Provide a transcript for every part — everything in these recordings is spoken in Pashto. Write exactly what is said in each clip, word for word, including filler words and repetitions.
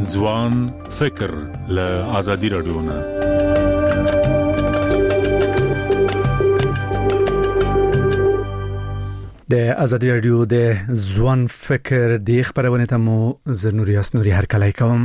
ځوان فکر له آزادي رادیو نه. د آزادي رادیو د ځوان فکر د خبرونه ته مو زنوریاس نوري هر کله کوم.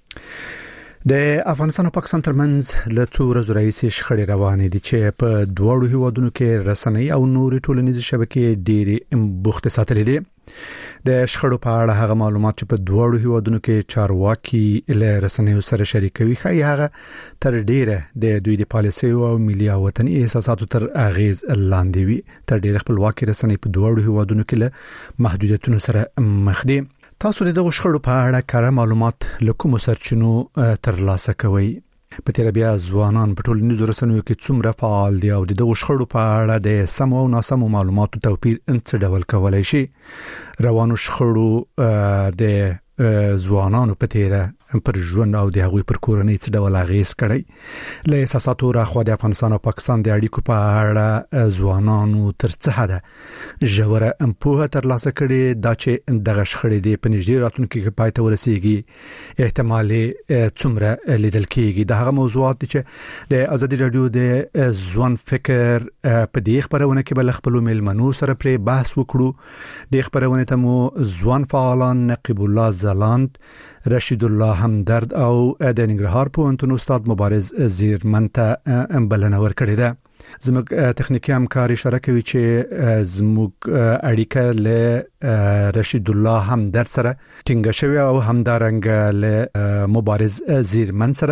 د افغانستان او پاکستان ترمنځ له څو ورځې راهیسې شخړې روانې دي چې په دوه هیوادونو کې رسنۍ او نورې ټولنیزې شبکې ډېرې بوخت ساتلې دي. د شخړو په اړه هغه معلومات چې په دوه هیوادونو کې چارواکي له رسنیو سره شریکوي ښایي هغه تر ډیره د دوی د پالیسي او ملي او وطني احساساتو تر اغیز لاندې وي. تر ډیره خپلواکي رسنۍ په دوه هیوادونو کې له محدودیتونو سره مخ دي. تاسو د دغه شخړو په اړه کره معلومات له کومو سرچینو ترلاسه کوئ؟ په تیر بیا ځوانان په ټولنیزو رسنیو کې څومره فعال دي او د دغه شخړو په اړه د سم او ناسم معلوماتو توپیر څه ډول کولای شي؟ روانو شخړو د ځوانانو په تیر پر ژوند او د هغوی پر کورنۍ څه ډول اغیز کړی؟ له احساساتو راخوا د افغانستان او پاکستان د اړیکو په اړه ځوانانو تر څه حده ژوره پوهه ترلاسه کړي دا چې دغه شخړې د په نږدې راتلونکو کې پای ته ورسیږي احتمال څومره لیدل کېږي؟ دا هغه موضوعات چې د آزادي رادیو د ځوان فکر په دې خبرونه کې بل خپل میلمنو سره پر بحث وکړو. د خبرونه ته مو ځوان فعالان نقیب الله زلاند، رشید الله همدرد او د ننګرهار پوهنتون استاد مبارز زیرمنته بلنه ورکړې ده. زموږ تخنیکی همکار اشاره کوي چې زموږ اړیکه له رشید الله همدرد سره ټینګه شوې او همدارنګه له مبارز زیرمن سره.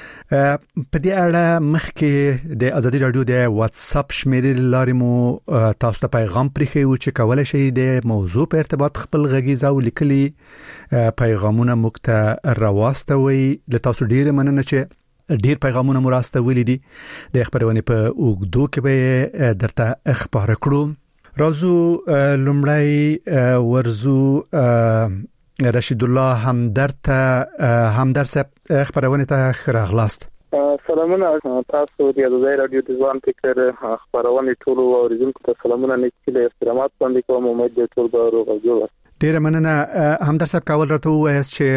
په دې اړه مخکې د آزادي رادیو د واتس اپ شمیرې لارې مو تاسو ته پیغام پرېښی و چې کولای شئ د موضوع په ارتباط خپل غږیز او لیکلي پیغامونه موږ ته راواستوئ. له تاسو ډیره مننه چې ډیر پیغامونه مو راستولي دي. د خبرونه په اوږدو کې به درته خبر کړو. راځو لومړی ورزو رشید الله همدرد همدرد صاحب خبرونه ته راغلاست. سلامونه تاسو د آزادي رادیو د ځوان فکر خبرونه ټول اوریدونکو ته سلامونه نیکي احترامات باندې کوم. امید دې ټول به روغ جوړ. ډیر مننه همدرد صاحب. کول راته وایي چې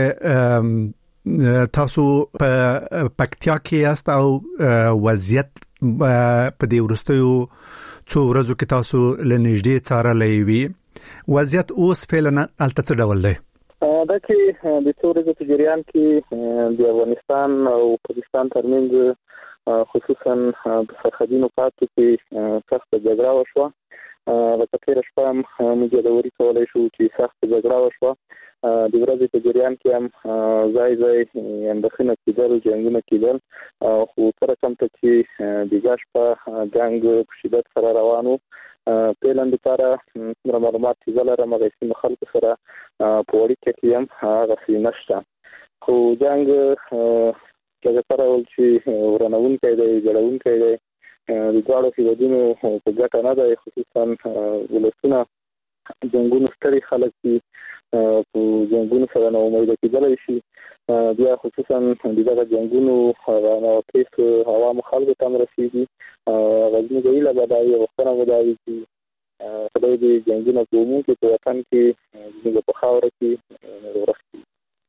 تاسو په پکتیا کې یاست او وضعیت په دې ورستیو څو ورځو کې تاسو لنږدې څارلې وي. وضعیت اوس فعلا الته څه ډول دی؟ دا چې د څو ورځو په جریان کې د افغانستان او پاکستان ترمنځ خصوصا په سرحدي نقاطو کې سخته جګړه وشوه. لکه تېره شپه هم موږ یادوري کولی شو چې سخته جګړه وشوه. د ورځې په جریان کې هم ځای ځای اندېښنه کېدل، جنګونه کېدل، خو تر کوم ته چې د ګاش په جنګ په شدت سره روان و. فعلا د لپاره معلومات چې زه لرم هغه سیمه خلکو سره په اړیکه کې هم هغسې نشته. خو جنګ هغه سره ول چې ورانوونکی دی، جوړوونکی دی، د دواړو هېوادونو په ګټه نه دی. خصوصا ولسونه جنګونو ستړي خلک دي، په جنګونو سره نا امیده کېدلی شي. بیا خصوصا د دغه جنګونو هغه نواقص عوامو خلکو ته هم رسېږي. هغه زموږ هیله به دا وي، غوښتنه به دا وي چې خدای دې جنګونه په عموم کې په وطن کې زموږ په خاوره کې ورک کړي.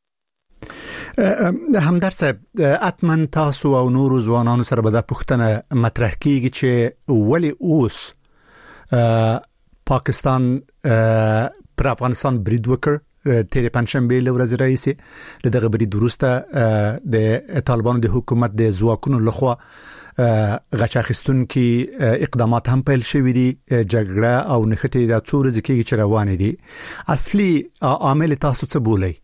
همدرد صاحب، حتما تاسو او نورو ځوانانو سره به دا پوښتنه مطرح کېږي چې ولې اوس پاکستان پر افغانستان برید وکړ؟ تیرې پنځشنبه له ورځې راهیسې له دغه برید وروسته د طالبانو د حکومت د ځواکونو لخوا غچ اخیستونکي اقدامات هم پیل شوي دي. جګړه او نښتې د څو ورځې کېږي چې روانې دي. اصلي عامل تاسو څه بولئ؟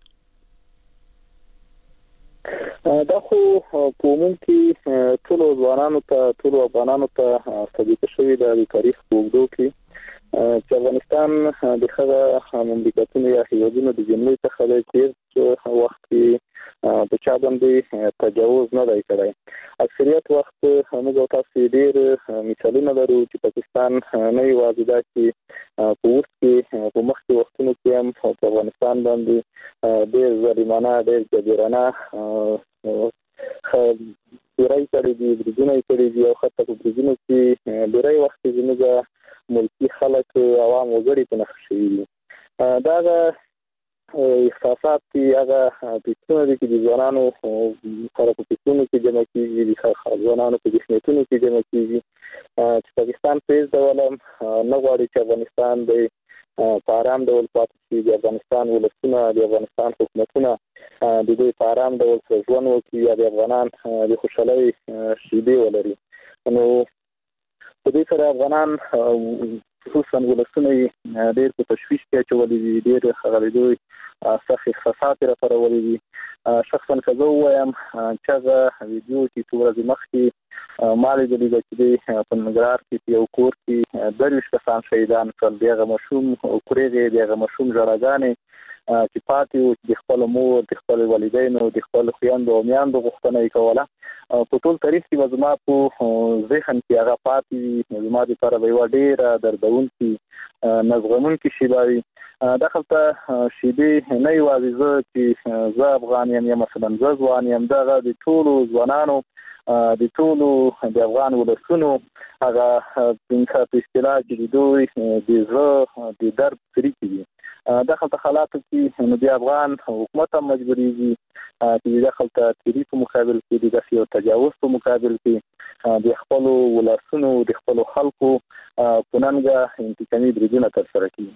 دا خو په عموم کې ټولو ځوانانو ته، ټولو افغانانو ته ثابته شوې ده د تاریخ په اوږدو کې چې افغانستان د هغه مملکتونو یا هېوادونو د جملې څخه دی چې وخت کې په چا باندې تجاوز نه دی کړی. اکثریت وخت موږ او تاسو ډېر مثالونه لرو چې پاکستان نه یوازې دا چې په اوس کې په مخکې وختونو کې هم په افغانستان باندې ډېر ظالمانه، ډېر جبرانه ډیری کړي دي، بریدونه یې کړي دي او حتی په بریدونو کې ډیری وخت زموږ ملکي خلک عوام وګړي په نښه شوي دي. دا هغه احساسات چې هغه پیڅونه دي چې د ځوانانو سره په پیڅونو کې جمع کیږي، د ځوانانو په جسمیتونو کې جمع کیږي چې پاکستان په هیڅ ډول نه غواړي چې افغانستان د په آرام ډول پاتې شي. د افغانستان ولسونه، د افغانستان حکومتونه د دې په آرام ډول سره ژوند وکړي یا د افغانان د خوشحالۍ شیبې ولري. نو په دې سره افغانان خصوصا ولسونه ډېر په تشویش کې اچولي دي، ډېر هغه دوی سخت احساسات راپارولي دي. شخصا که زه ووایم چې هغه ویډیو چې څو ورځې مخکې ما لیدلې ده چې د په ننګرهار کې په یو کور کې درویشت کسان شهیدان شول، د هغه ماشوم کوریغې، د هغه ماشوم ژړاګانې چې پاتې وو، چې د خپل مور، د خپل والدینو، د خپل خویندو او میاندو غوښتنه یې کوله. په ټول تاریخ کې به زما په ذهن کې هغه پاتې وي. زما دپاره به یوه ډېره دردونکې نزغمونکې شیبه وي. دغلته شیبې نه یوازې زه چې زه افغان یم یا مثلا زه ځوان یم، دغه د ټولو ځوانانو، د ټولو د افغان ولسونو هغه په اصطلاح چې د دوی د زړه د درد شریکې دي. دغلته حالاتو کې نو د افغان حکومت هم مجبوریږي چې دغلته تیري په مقابل کې د داسې یو تجاوز په مقابل کې د خپلو ولسونو، د خپلو خلکو په ننګه انتقامي بریدونه ترسره کړي.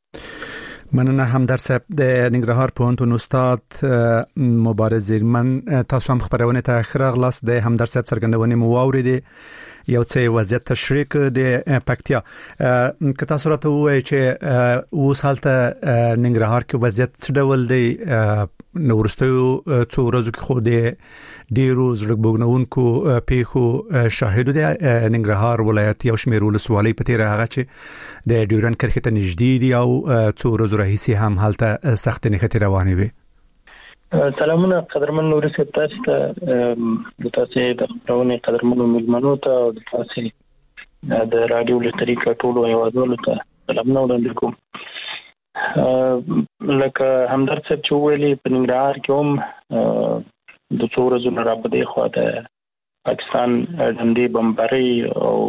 مننه همدرد صاحب د ننګرهار پوهنتون استاد مبارز زیرمن. تاسو هم خبرونه ته خراغلاس د همدرد صاحب څرګندونې مو واوریدې، یو څه وضعیت تشریح د پکتیا. که تاسو راته ووایئ چې اوس هلته ننګرهار کې وضعیت څه ډول دی؟ نو وروستیو څو ورځو کې خو د ډیرو زړه بوږنونکو پیښو شاهد دی. ننګرهار ولایت یو شمېر ولسوالۍ په تیره هغه چې د ډیورنډ کرښې ته نږدې دي او څو ورځو راهیسې هم هلته سختې نښتې روانې وي. سلامونه قدرمن نوري صاحب، تاسو ته د تاسو د خبرونې قدرمنو ملمنو ته او د تاسو د رادیو له طریقه ټولو هیوادونو ته سلامونه وړاندې کوم. لکه همدرد صاحب چې ویلي، په ننګرهار کې هم د څو ورځو نه راپدې خوا د پاکستان ډنډې بمبارۍ او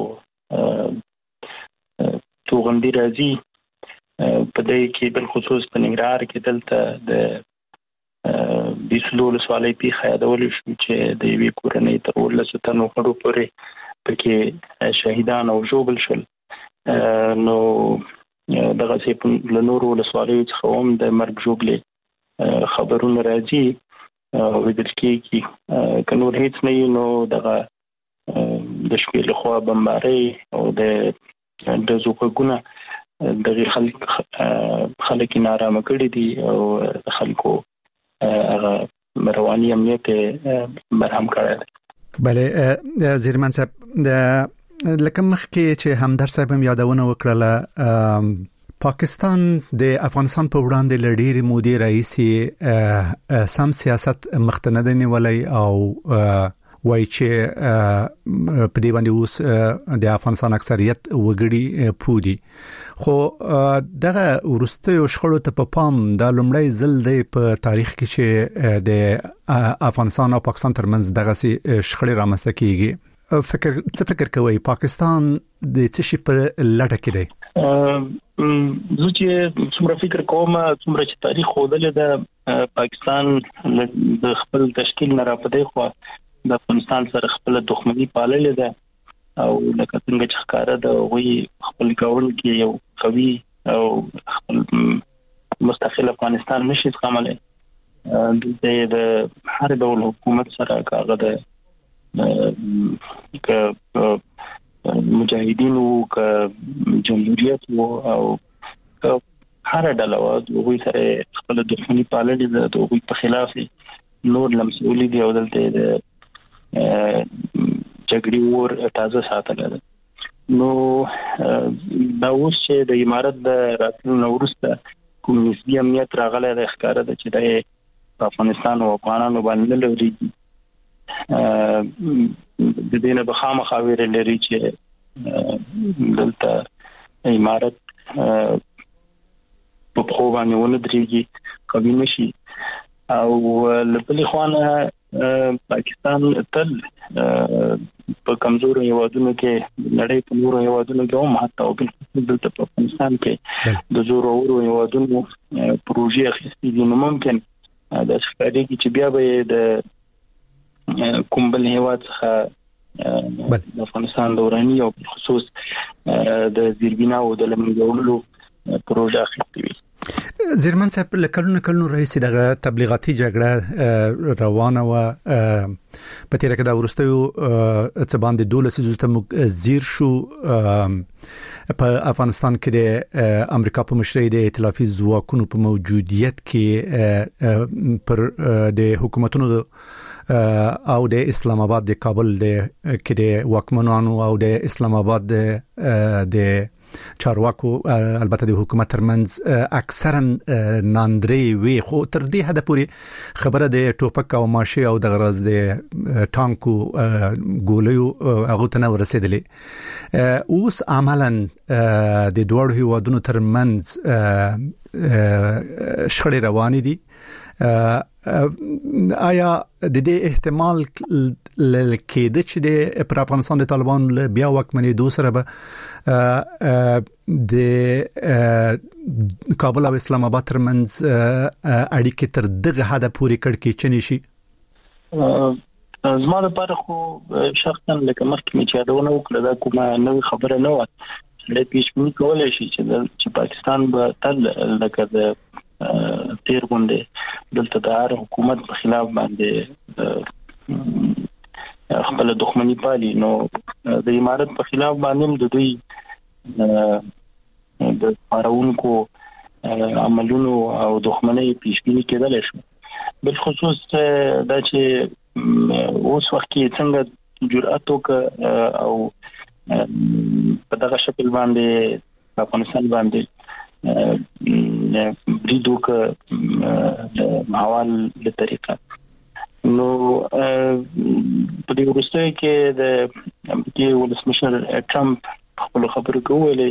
توغندي راځي. په دې کې بالخصوص په ننګرهار کې دلته د بیسلو ولسوالۍ پیښه یادولی شو چې د یوې کورنۍ تر اوولسو تنو غړو پورې پکې شهیدان او ژوبل شول. نو دغه سي له نورو ولسوالیو څخه هم د مرګ ژوبلې خبرونه راځي او ویل کېږي. که نور هیڅ نه وي نو دغه د شپې لخوا بمبارۍ او د ډزو غږونه دغه خلک خلک نارامه کړي دي او د خلکو هغه رواني امنیت برهم کړی دی. بله زیرمن صاحب، د لکه مخکې چې همدرد صاحب هم یادونه وکړله، پاکستان د افغانستان په وړاندې له ډېرې مودې راهیسې سم سیاست مخته نه دی نیولی او وایي چې په دې باندې اوس د افغانستان اکثریت وګړي پوه دي. خو دغه وروستیو شخړو ته په پام دا لومړی ځل دی په تاریخ کې چې د افغانستان او پاکستان ترمنځ دغسې شخړې رامنځته کیږي. فکر څه فکر کوي پاکستان د څه شي په لټه کې دی؟ زه چې څومره فکر کوم، څومره چې تاریخ ښودلی ده، پاکستان د خپل تشکیل نه راپدې خوا د افغانستان سره خپل دښمني پاللې ده او لکه څنګه چې ښکاره ده هغوی خپل ګاونډ کې یو قوي او خپل مستقل افغانستان نشي زغملی. دلته د هر ډول حکومت سره که هغه د که مجاهدین وو، که جمهوریت وو او که هر ډله وه، د هغوی سره خپله دښمني پاللې ده، د هغوی په خلاف نور لمسولي دي او دلته د جګړې اور تازه ساتلی ده. نو دا اوس چې د امارت د راتلو نه وروسته کوم نسبي امنیت راغلی دی، ښکاره ده چې دی په افغانستان او افغانانو باندې نه لورېږي. د دې نه به خامخا ویره لري چې دلته امارت په پښو باندې ونه درېږي، قوي نه شي. او له بلې خوا نه پاکستان تل په کمزورو هیوادونو کې نړۍ په نورو هیوادونو کې هم حتی او بل دلته په افغانستان کې د زورو هیوادونو پروژې اخیستې دي، نو ممکن د ښکاري چې بیا به د کوم بل هیواد څخه د افغانستان د وراني او خصوص د زیربنا او د لمنځولو پروژه اخیستې وي. زیرمن صاحب لکلونه کلونو رئیس دغه تبلیغاتي جګړه روانه و په تیر کې دا ورستیو څه باندې دولس زوته زیر شو په افغانستان کې د امریکا په مشرۍ د ائتلافي ځواکونو په موجودیت کې پر د حکومتونو او د اسلام آباد د کابل د کې د واکمنانو او د اسلام آباد د چارواکو البته د حکومت ترمنځ اکثرا ناندري وي، خو تر دې حد پورې خبره د ټوپک او ماشي او د غرض د ټانکو ګولیو هغه ته نه ورسېدلې. اوس عملاً د دوړو هیوادونو ترمنځ شخړې روانې دي. آیا د دې احتمال لکه چې د پر افغانستان د طالبان بیا واکمنۍ دوه سره به د کابل او اسلام آباد ترمنځ اړیکې تر دغه حد پورې کړکېچنې شي؟ زما لپاره خو شخصا لکه مخکې مې چې یادونه وکړه دا کومه نوې خبره نه وه چې پیشبیني کولی شي چې پاکستان به تل لکه د تیر غونډې دلته د هر حکومت په خلاف باندې خپل دښمنی پالي، نو د امارت په خلاف باندې د دوی د پارونکو عملونو او دښمنۍ پیشبیني کېدلی شو. بل خصوص دا چې اوس وخت کې څنګه جرأت وکړ او په دغه شکل باندې افغانستان باندې بریدو که حوال له طریقه، نو په دې وروستیو کې د امریکې ولسمشر ټرمپ خپل خبرو کې ویلي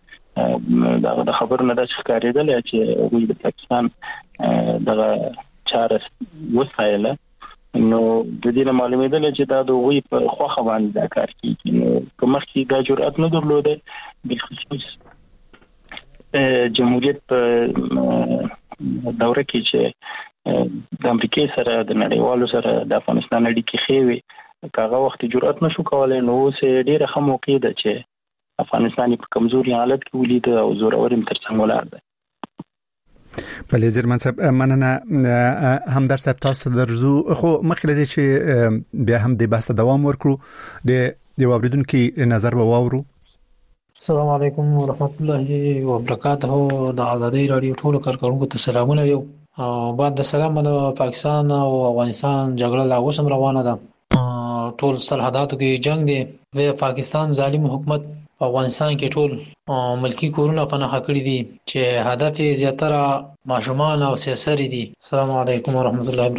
چې دا د خبرو نه داسې ښکارېدلی چې دوی د پاکستان دغه چاره وستایله، نو د دې نه معلومېدله چې دا د هغوی په خوښه باندې دا کار کېږي. نو که مخکې دا جرأت نه درلوده بالخصوص جمهوریت په دوره کې چې د امریکای سره د نړیوالو سره د افغانستان اړیکې ښې وي، هغه وخت جرأت نشو کولای، نو اوس ډېره ښه موقع ده چې افغانستان په کمزوري حالت کې ولید او زورور هم ترڅنګ ولاړ دی. بله زیرمن صاحب مننه. هم در صاحب تاسو درزو خو مخکې لدی چې بیا هم د بحث دوام ورکړو د د واوریدونکو نظر به واورو. السلام علیکم ورحمت الله وبرکاته. د آزادۍ رادیو ټولو کارکونکو ته سلامونه یو او بعد د سلام د پاکستان او افغانستان جګړه لا اوس هم روانه ده. ټول سرحداتو کې جنگ دی. و پاکستان ظالم حکومت افغانستان کې ټول ملکی کورونه پناه کړی دي چې هدف یې زیاتره ماشومان او سیاسري دي. السلام علیکم ورحمت الله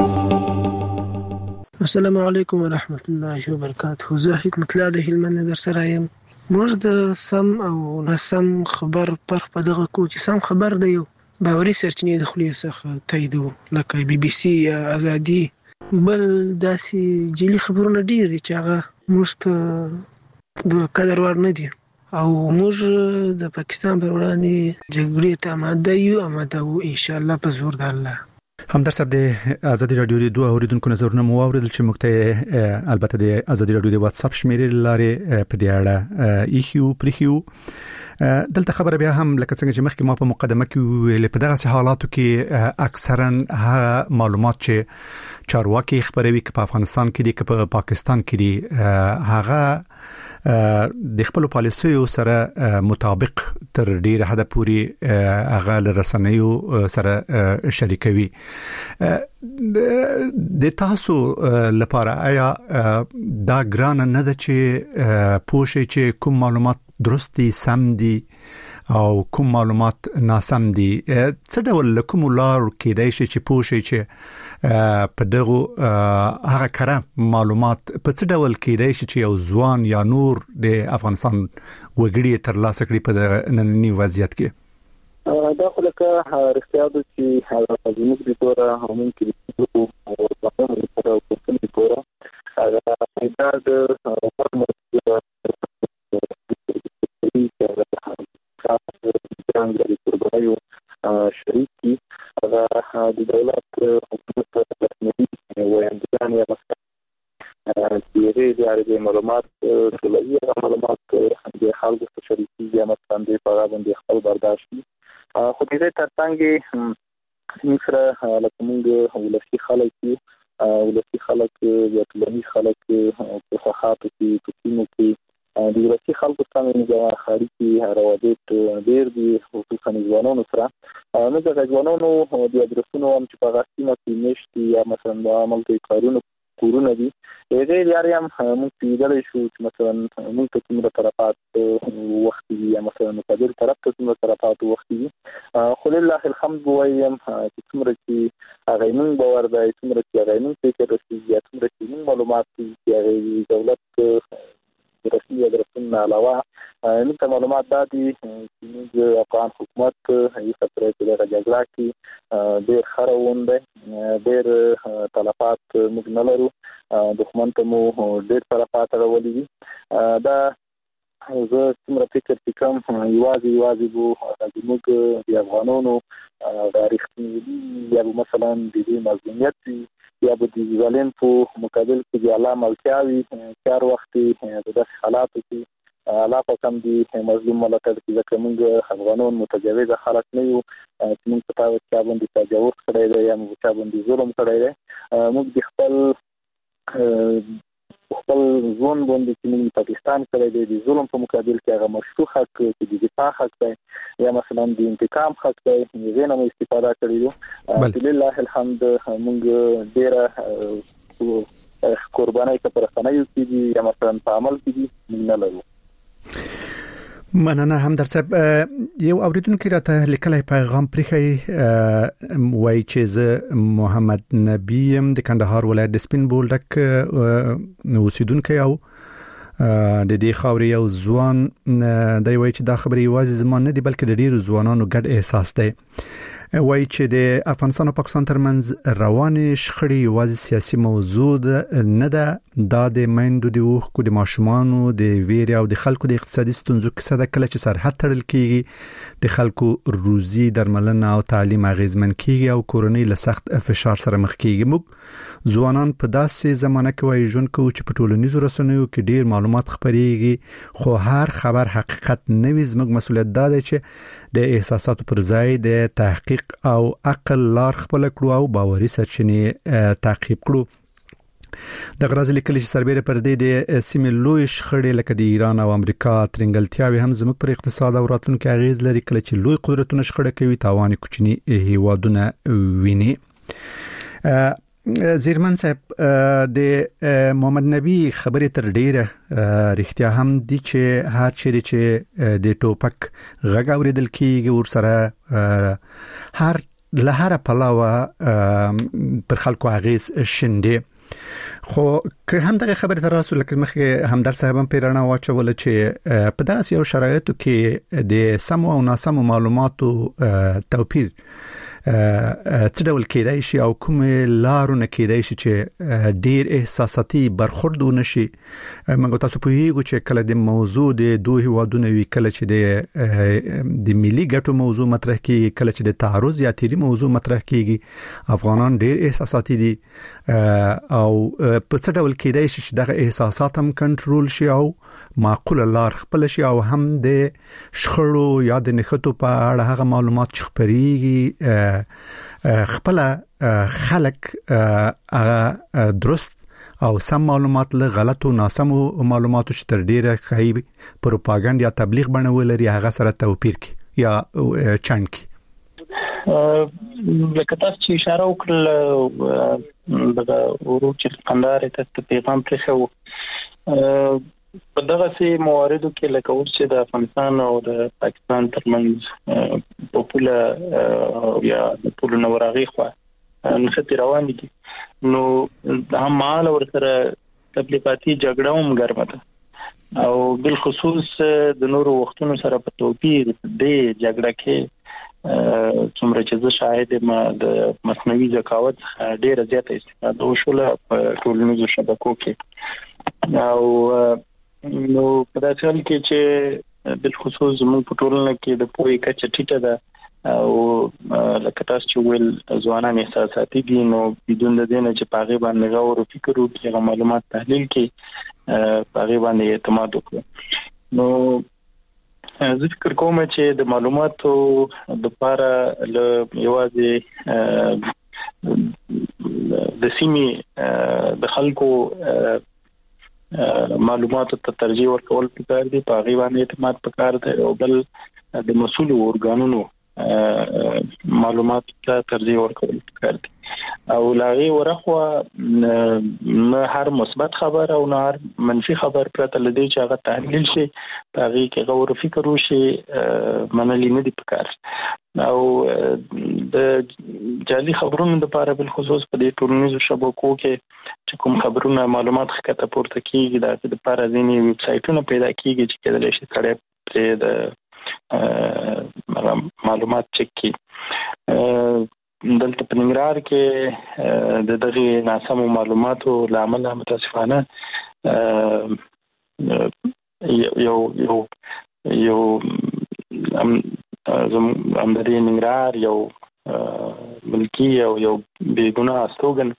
وبرکاته. السلام علیکم ورحمت الله وبرکاته. زه حکمت الله د هلمند در سره یم. موږ د سم او ناسم خبر فرق په دغه کو چې سم خبر دی یو باوري سرچینې د خلیې څخه تاییدو لکه بي بي سي یا ازادي، بل داسې جعلي خبرونه ډېر دي چې هغه موږ ته د قدر وړ نه دي او موږ د پاکستان پر وړاندې جګړې ته آماده یو آماده وو انشاءالله په زور د الله. همدر صاحب د آزادي رادیو د دوه اوریدونکو نظرونه مو واوریدل چې موږ ته البته د آزادي رادیو د واتس اپ شمیرې لارې په دې اړه ایخیو پرخیو. دلته خبره بیا هم لکه څنګه چې مخکې ما په مقدمه کې ویل په دغه حالاتو کې اکثرا هغه معلومات چې چارواکي خبروي چې په افغانستان کې دي که په پاکستان کې دي هغه د خپل پالیسیو سره مطابق تر ډیره حد پورې هغه لرسنیو سره شریکوي. د تاسو لپاره آیا دا ګران نه ده چې پوښي چې کوم معلومات درستی سم دي او کوم معلومات ناسم دي؟ څه ډول کوم لار کېدای شي چې پوښي چې په دغه هغه کړه معلومات په څه ډول کېدای شي چې یو ځوان یا نور د افغانستان وګړي تر لاسه کړي په نننی وضعیت کې؟ دا خو لکه رښتیا ده چې زموږ د توره هم کې د پوره هغه د څنګه د قربانیو شریکي هغه د دولت حکومت رسمي ویاندګان یا مثلا د عربي معلومات ټولوي معلومات د خلکو سره شریکي یا مثلا د پیغام باندې خپل برداشت خو دې ترڅنګ موږ سره لکه موږ ولسی خلک ولسی خلک یا ټولنیز خلک په صحافت کې په کینو کې د ولسی خلکو سره د خاري کې روابط ډېر دي خصوصا ځوانانو سره نو د ځوانانو د ادرسونو هم چې په غاښینه کې نشي یا مثلا د عمل کوي کارونه کورونه دي غیر یاري هم موږ پیدل شو چې مثلا موږ ته کومه طرفات وخت یا مثلا مقابل طرف ته کومه طرفات وخت دي خو لله الحمد وایم چې څومره چې هغه موږ باور دی څومره چې هغه موږ فکر رسېږي څومره چې موږ معلومات چې هغه دولت رسمي ادرسونه علاوه موږ ته معلومات دادي چې موږ افغان حکومت یې فتره کې د جګړه کې ډېر خروون دی ډېر تلفات موږ نه لرو دښمن ته مو ډېر تلفات راولي دي دا زه څومره فکر چې کوم یوازې یوازې بو زموږ د افغانانو تاریخي یا مثلا د دې مظلومیت یا به د ظالم په مقابل کې د الله ملکیاوي چار وخت د داسې حالاتو کې الله په کوم دي مظلوم ملاتړ کې ځکه موږ افغانان متجاوز خلک نه یو چې موږ په تاسو کې باندې تجاوز کړی دی یا موږ په باندې ظلم کړی دی موږ د خپل خپل ځون باندې چې موږ پاکستان کړی دی د ظلم په مقابل کې هغه مشروع حق چې د دفاع حق دی یا مثلا د انتقام حق دی هغه نه استفاده کړی دی لله الحمد موږ ډیره قربانای که پر خنایو کې دي یا مثلا په عمل کې دي نه لرو. مننه هم در صاحب یو اوریدونکو راته لیکلای پیغام پرخی وای چې زه محمد نبی يم د کندهار ولایت د سپین بولډک اوسیدونکو یو د دې خاوري یو ځوان دی وای چې دا خبري یوازې زمانه نه دی بلکې د ډیرو ځوانانو ګډ احساس دی وای چې د افغانستان او پاکستان ترمنځ روان شخړې یوازې سیاسي موضوع نه ده دا د میندو د وښکو د ماشومانو د ویرې او د خلکو د اقتصادي ستونزو کیسه ده کله چې سرحد تړل کیږي د خلکو روزي درملنه او تعلیم اغیزمن کیږي او کورنۍ له سخت فشار سره مخ کیږي موږ ځوانان په داسې زمانه کې وایي ژوند کوي چې په ټولنیزو رسنیو کې ډیر معلومات خپريږي خو هر خبر حقیقت نه وي زموږ مسؤلیت ده چې د احساساتو پر ځای د تحقیق او عقل لار خپل کړو او باوري سرچینې تعقیب کړو د غرض لیکل چې سربېره پر دې د سیمې لوی شخړې لکه د ایران او امریکا ترنګلتیاوي هم زموږ پر اقتصاد او راتلونکو اغیز لري کله چې لوی قدرتونه شخړه کوي تاوان کوچني هیوادونه ویني. زیرمن صاحب د محمد نبی خبرې تر ډیره رښتیا هم دي چې هر چیرې چې د ټوپک غږ اوریدل کیږي ور سره هر لهره پلاوه پر خلکو اغیز شنده خو که هم دغه خبره تر رسول لکه مخکې همدار صاحب هم پیرانه واچول چې په داسې یو شرایطو کې د سم او ناسم معلوماتو توپیر څه ډول کېدای شي او کوم لارونه کېدای شي چې ډیر احساساتي برخورد ونشي موږ تاسو په یوه چې کله د موضوع د دوه هوادونو وی کله چې د د ملي ګټو موضوع مطرح کیږي کله چې د تعرض یا تیری موضوع مطرح کیږي افغانان ډیر احساساتي دي او په څه ډول کېدای شي چې دغه احساسات هم کنټرول شي او معقول لار خپل شي او هم د شخړو یا د نښتو په اړه هغه معلومات چې خپريږي خپل خلک هغه درست او سم معلومات له غلطو ناسمو معلوماتو چې تر ډیره خایي پروپاګاندا یا تبلیغ بڼول لري هغه سره توپیر کی یا چانک لکه تاسو چې اشاره وکړل دغه ورو چې قندار ته پیغام پرېښو په دغه سي مواردو کې لکه اوس چې د افغانستان او د پاکستان ترمنځ په پوله یا د پوله نورغي خو نښتې روان دي نو هم مال ورسره تبلیغاتي جګړه هم ګرمه ده او بل خصوص د نورو وختونو سره په توپیر د جګړه کې څومره چې زه شاهد یم د مصنوعي ذکاوت ډیره زیاته استفاده وشوله په ټولنیزو شبکو کې او نو په داسې حال کې چې بالخصوص زموږ په ټولنه کې د پوهې کچه ټیټه ده او لکه تاسو چې ویل ځوانان احساساتي دي نو بدون د دې نه چې په هغې باندې غور او فکر وکړي هغه معلومات تحلیل کړي په هغې باندې اعتماد وکړي نو زه فکر کوم چې د معلوماتو لپاره له یوازې د سیمې د خلکو معلوماتو ته ترجیح ورکول پکار دي په هغې باندې اعتماد پکار دی او بل د مسؤلو ارګانونو معلومات ته ترجیح ورکول پکار دي او لاغي ورخوا نه هر مثبت خبر او نه هر منفي خبر پرته لدی چې هغه تحلیل شي هغه کې غور فکر وشي منلي نه دي پکار او د جعلي خبرونو لپاره بل خصوص په دې ټولنیزو شبکو کې چې کوم خبرونه معلومات ښکته پورته کیږي د لپاره ځینې ویب سایټونه پیدا کیږي چې کله شي سړی پرې د معلومات چک کی دلته په ننګرهار کې د دغه ناسمو معلوماتو لامل متاسفانه یو یو یو ام ام د ننګرهار یو ملکی او یو بیګناه استوګن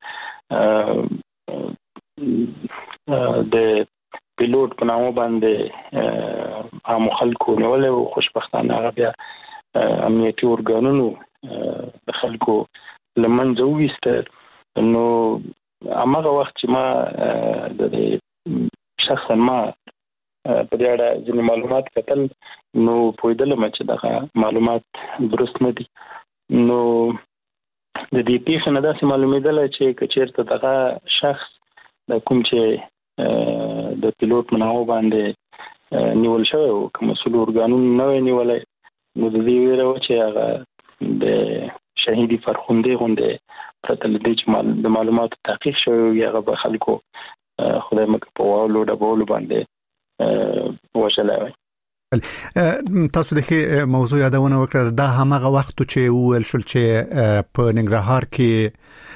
د پیلوټ په نامه باندې عام خلکو نیولې او خوشبختانه هغه بیا امنیتي ارګانونو د خلکو لمنځه وویسته نو هغه وخت چې ما د شخصا ما په دې اړه ځینې معلومات کتل نو پوهېدلم چې دغه معلومات درست نه دي نو د دې پیښې نه داسې معلومېدله چې که چېرته دغه شخص د کوم چې د پیلوټ مناو باندې نیول شوی او که مسؤل ارګانونو نه وی نیولی نو د دې ویره وه چې هغه د شهیدي فرخوندې غوندې پرته له دې چې د معلوماتو تحقیق شوی وي هغه به خلکو خدای مکه په واولو ډبولو باندې وژلی وی. تاسو د موضوع یادونه وکړه دا همغه وخت چې وویل شول چې په ننګرهار کې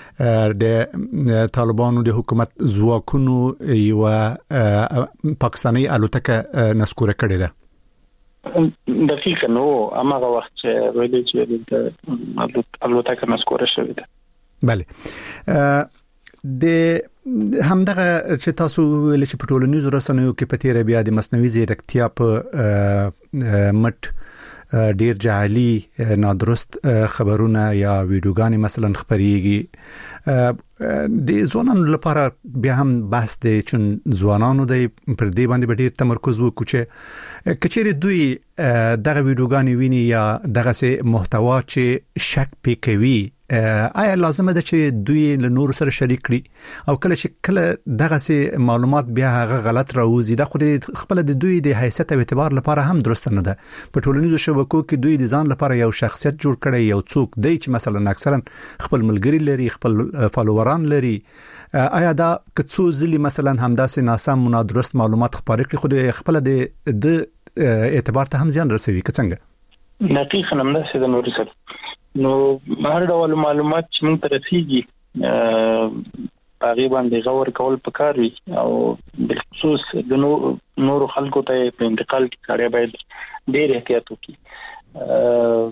د طالبانو د حکومت ځواکونو یو پاکستاني الوتکه نسکوره کړې ده دقیقاً نو هغه وخت چې ویل چې د الوتکه نسکوره شوې ده. بله د همدغه چې تاسو ویل چې په ټولنیزو رسنیو کې په تیر بیا د مصنوعي ځیرکتیا په مټ ډیر جعلي نادرست خبرونه یا ویډیوګانې مثلا خبريږي د ځوانانو لپاره بیا هم بحث دی چې ځوانانو د پر دې باندې ډیر تمرکز وکړي چې کچېره دوی دغه ویډیوګانې ویني یا دغه سه محتوا چې شک پې کوي آیا لازم ده چې دوی له نور سره شریک کړي او کله چې کله دغه سه معلومات بیا هغه غلط راوځي د خو خپل د دوی د حیثیت او اعتبار لپاره هم درست نه ده په ټولنیزو شبکو کې دوی د ځان لپاره یو شخصیت جوړ کړي یو څوک دی چې مثلا اکثرا خپل ملګری لري خپل فالووران لري آیا دا کڅو ځلی مثلا همداسې ناسم منادرست معلومات خبرې کړي خو خپل د اعتبار ته هم ځان رسوي که څنګه دقیقاً همداسې د نور سره نو هر ډول معلومات چې موږ ته رسیږي هغه باندې غور کول پکار وي او بالخصوص د نور خلکو ته په انتقال کې کاري باید ډېر احتیاط وکړي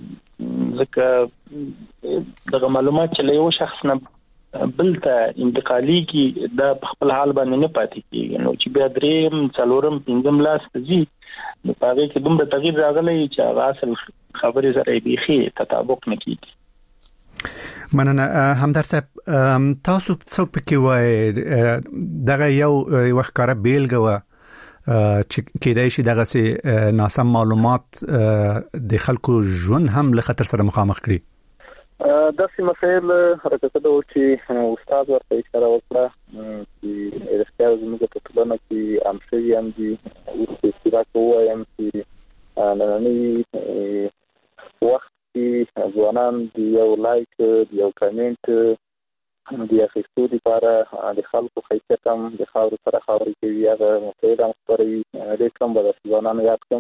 ځکه دغه معلومات چې له یو شخص نه بل ته انتقالي کې د خپل حال باندې نه پاتې کیږي نو چې بیا دریم څلورم پنځم لاس ځي نو هغه کې دومره تغییر راغلی چې هغه اصل خبرې سره بيخي تطابق نه کیږي. مننه همدار صاحب تاسو څو پکې وای دغه یو وختاره بیلګه چې کېدای شي دغه سي ناسم معلومات د خلکو ژوند هم له خطر سره مخامخ کړي. دا سي مسایل حرکت د چې استاد ورته اشاره وکړه چې رښتیا زموږ په ټولنه کې امشي هم دي او چې راکو وایم چې نن وخت کې ځوانان دی یو لایک دی یو کمنټ دی اخیستو لپاره د خلکو حیثیت هم د خاور سره خاورې کوي هغه مسایل هم خبرې د کوم به ځوانان یاد کوم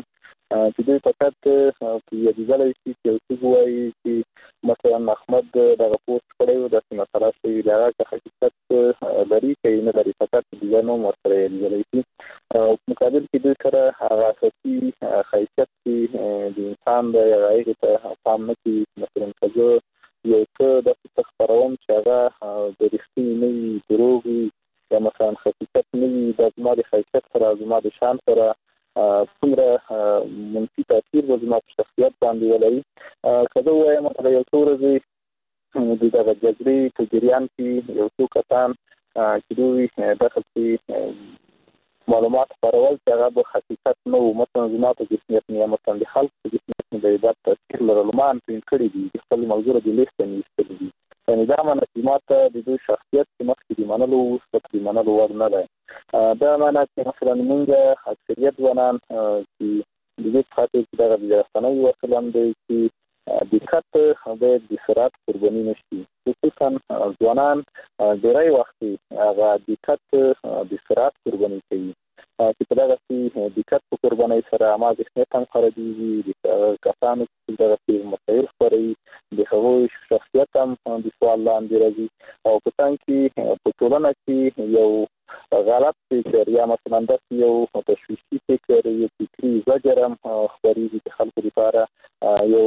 چې دوی فقط یو ځل چې یو څه وایي چې مثلا احمد دغه پوسټ کړی و د مسله چې دا حقیقت لري کې نه لري، فقط د نو مسله لري او مقابل کې دوی سره هغه اساسي حیثیت چې د انسان د غیر ته پام نه کوي. مثلا کله یو څه د څه خبروم چې هغه د رښتینی نه دروغ یا مثلا حقیقت نه وي، د زما د حیثیت سره زما د شان سره څومره منفي تاثیر به زما په شخصیت باندې ولري. کله وایم مثلا یو څو ورځې د دغه جګړې په جریان کې یو څو کسان چې دوی دغه معلومات خپرول چې هغه به حقیقت نه وو، مثلا زما په جسمیت نه یا مثلا د خلق په جسمیت نه د عبادت تاثیر لرلو ما پرینټ کړي دي، د خپل موضوع د لیست نه ایستلي دي. یعنې دا معنی چې ما ته د دوی شخصیت چې مخکې د منلو وروسته د منلو وړ نه دی. دا معنی چې مثلا موږ اکثریت ځوانان چې د دې په خاطر چې دغه د رسنیو وسیله هم دی چې دقت باید د سرعت قرباني نه شي، خصوصا ځوانان ډېری وخت هغه دقت د سرعت قرباني کوي چې په دغه دقت په قربانۍ سره ما ذهنیت هم خرابېږي، د کسانو چې دغه مسایل خپروي د هغوی شخصیت هم د سوال لاندې راځي او په څنګ کې په ټولنه کې یو غلط فکر یا مثلا داسې یو تشویشي فکر یو فکري زجر هم خپرېږي چې خلکو لپاره یو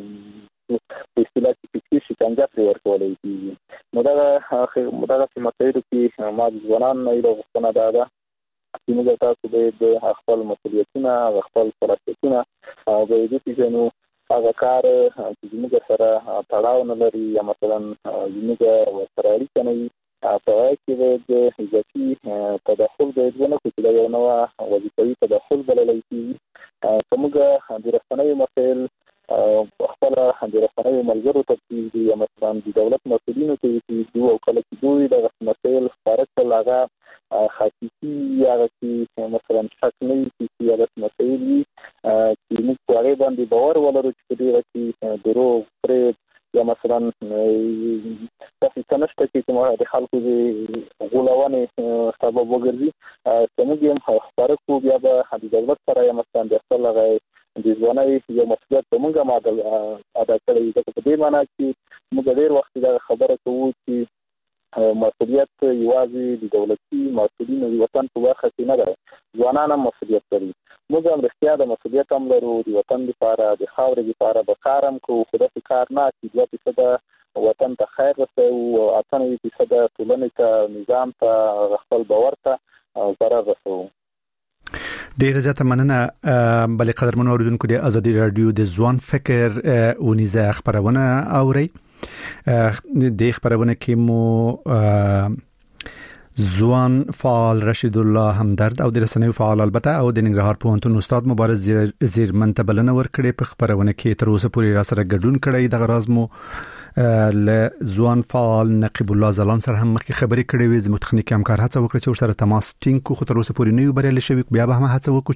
په اصطلاح کې فکري شکنجه پرې ورکولی کېږي. نو دغه دغسې مسایلو کې ما د ځوانانو نه یوه غوښتنه دا ده چې موږ تاسو باید خپل مسؤلیتونه هغه خپل صلاحیتونه باید وپېژنو، هغه کار چې زموږ سره تړاو نه لري یا مثلا زموږ ورسره اړیکه نه وي په هغه کې باید اضافي تدخل باید ونه کړو چې دا یو نوع وظیفوي تدخل بللی کېږي. که موږ د رسنیو مسایل خپله د رسنیو ملګرو ته پرېږدو یا مثلا د دولت مسؤلینو ته یې پرېږدو او کله چې دوی دغه مسایل خپاره کړل هغه حقیقي هغه چې مثلا شک نه وي چې هغه مسایل وي چې موږ په هغې باندې باور ولرو چې په دې کې دروغ فریب یا مثلا داسې څه نشته چې کومه د خلکو د غولونې سبب وګرځي. که موږ یې هم خپاره کړو بیا به د دولت سره یا مثلا د خپل هغه د ځوانۍ یو مسؤلیت به موږ هم ادا کړی وي، ځکه په دې معنا چې موږ ډېر وخت دغه خبره کوو چې مسؤلیت یوازې د دولتي مسؤلینو د وطن په برخه کې نه دی، ځوانان هم مسؤلیت لري. موږ هم رښتیا د مسؤلیت هم لرو، د وطن لپاره د خاورې لپاره به کار هم کوو، خو داسې کار نه چې دوه فیصده وطن ته خیر رسوو او اته نوي فیصده ټولنې ته نظام ته خپل باور ته ضرر رسوو. ډیره زیاته مننه. بلې قدرمنو اوریدونکو د ازادي رادیو د ځوان فکر ونیزه خبرونه اوري. د خبرونه کې مو ځوان فعال رشید الله همدرد او د رسنیو فعال البته او د ننګرهار پوهنتون استاد مبارز زیرمن ته بلنه ورکړې. په خبرونه کې تر اوسه پورې را سره ګډون کړی. دغه راز مو له ځوان فعال نقیب الله زلان سره هم مخکې خبرې کړې وې. زموږ تخنیکي همکار هڅه وکړه چې ورسره تماس ټینګ کړو، خو تر اوسه پورې نه یو بریالي شوي. بیا به هم هڅه وکړو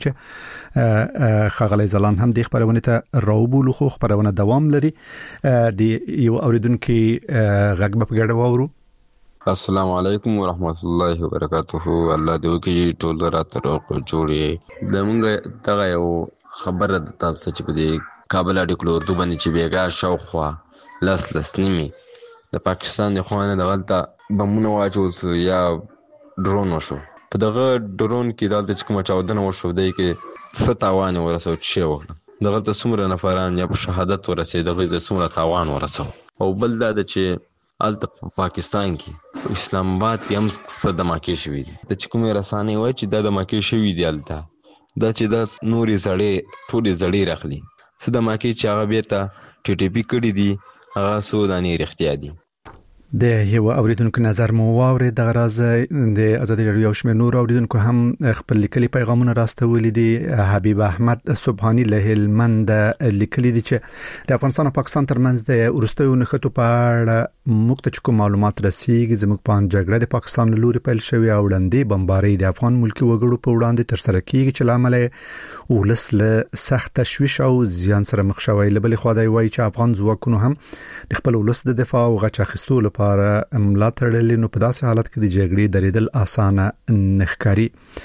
چې ښاغلی زلان هم د خبرونې ته راوبولو، خو خبرونه دوام لري. د یو اوریدونکي غږ به په ګډه واورو. السلام علیکم ورحمت الله وبرکاته. الله دې وکړي ټول راته روغ جوړې. د مونږ دغه یو خبره د تاسو چې په دې کابل اډیکلو اردو باندې چې بیګا شاوخوا لاس لاس نیمه د پاکستان د خوانه د غلطه بمونه واچول یا ډرون وشو. په دغه ډرون کې دالته چې کومه چاودنه وشو دی کې څه تاوان ورسو چې وکړه دغه ته څومره نفران یا په شهادت ورسېد، دغه ته څومره تاوان ورسو. او بل دا چې الته په پاکستان کې اسلام آباد کې هم څه دماکې شوي دي. د چې کومې رسانې وایي چې دا دماکې شوي دي الته، دا چې دا نورې زړې ټولې زړې راخلي څه دماکې چې هغه بیرته ټي ټي پي کړي دي هغه څو دانې رښتیا دي. د یو اوریدونکو نظر مو واوري. د غراز د ازادي رادیو شمیر نور اوریدونکو هم خپل لیکلي پیغامونه راستولي دي. حبیب احمد سبحانی له هلمند لیکلي دي چې د افغانستان او پاکستان ترمنځ د ورستیو نښتو په اړه موږ ته کوم معلومات رسیږي. زموږ په جګړه د پاکستان له لوري پیل شوی او وړاندې بمباري د افغان ملکی وګړو په وړاندې تر سره کیږي چې لامل ولس له سخت تشویش او زیان سره مخ شوی. له بلې خوا دی وایي چې افغان ځواکونو هم د خپل ولس د دفاع او غچ اخیستو لپاره ملا تړلې. نو په داسې حالت کې د جګړې درېدل اسانه نه ښکاري.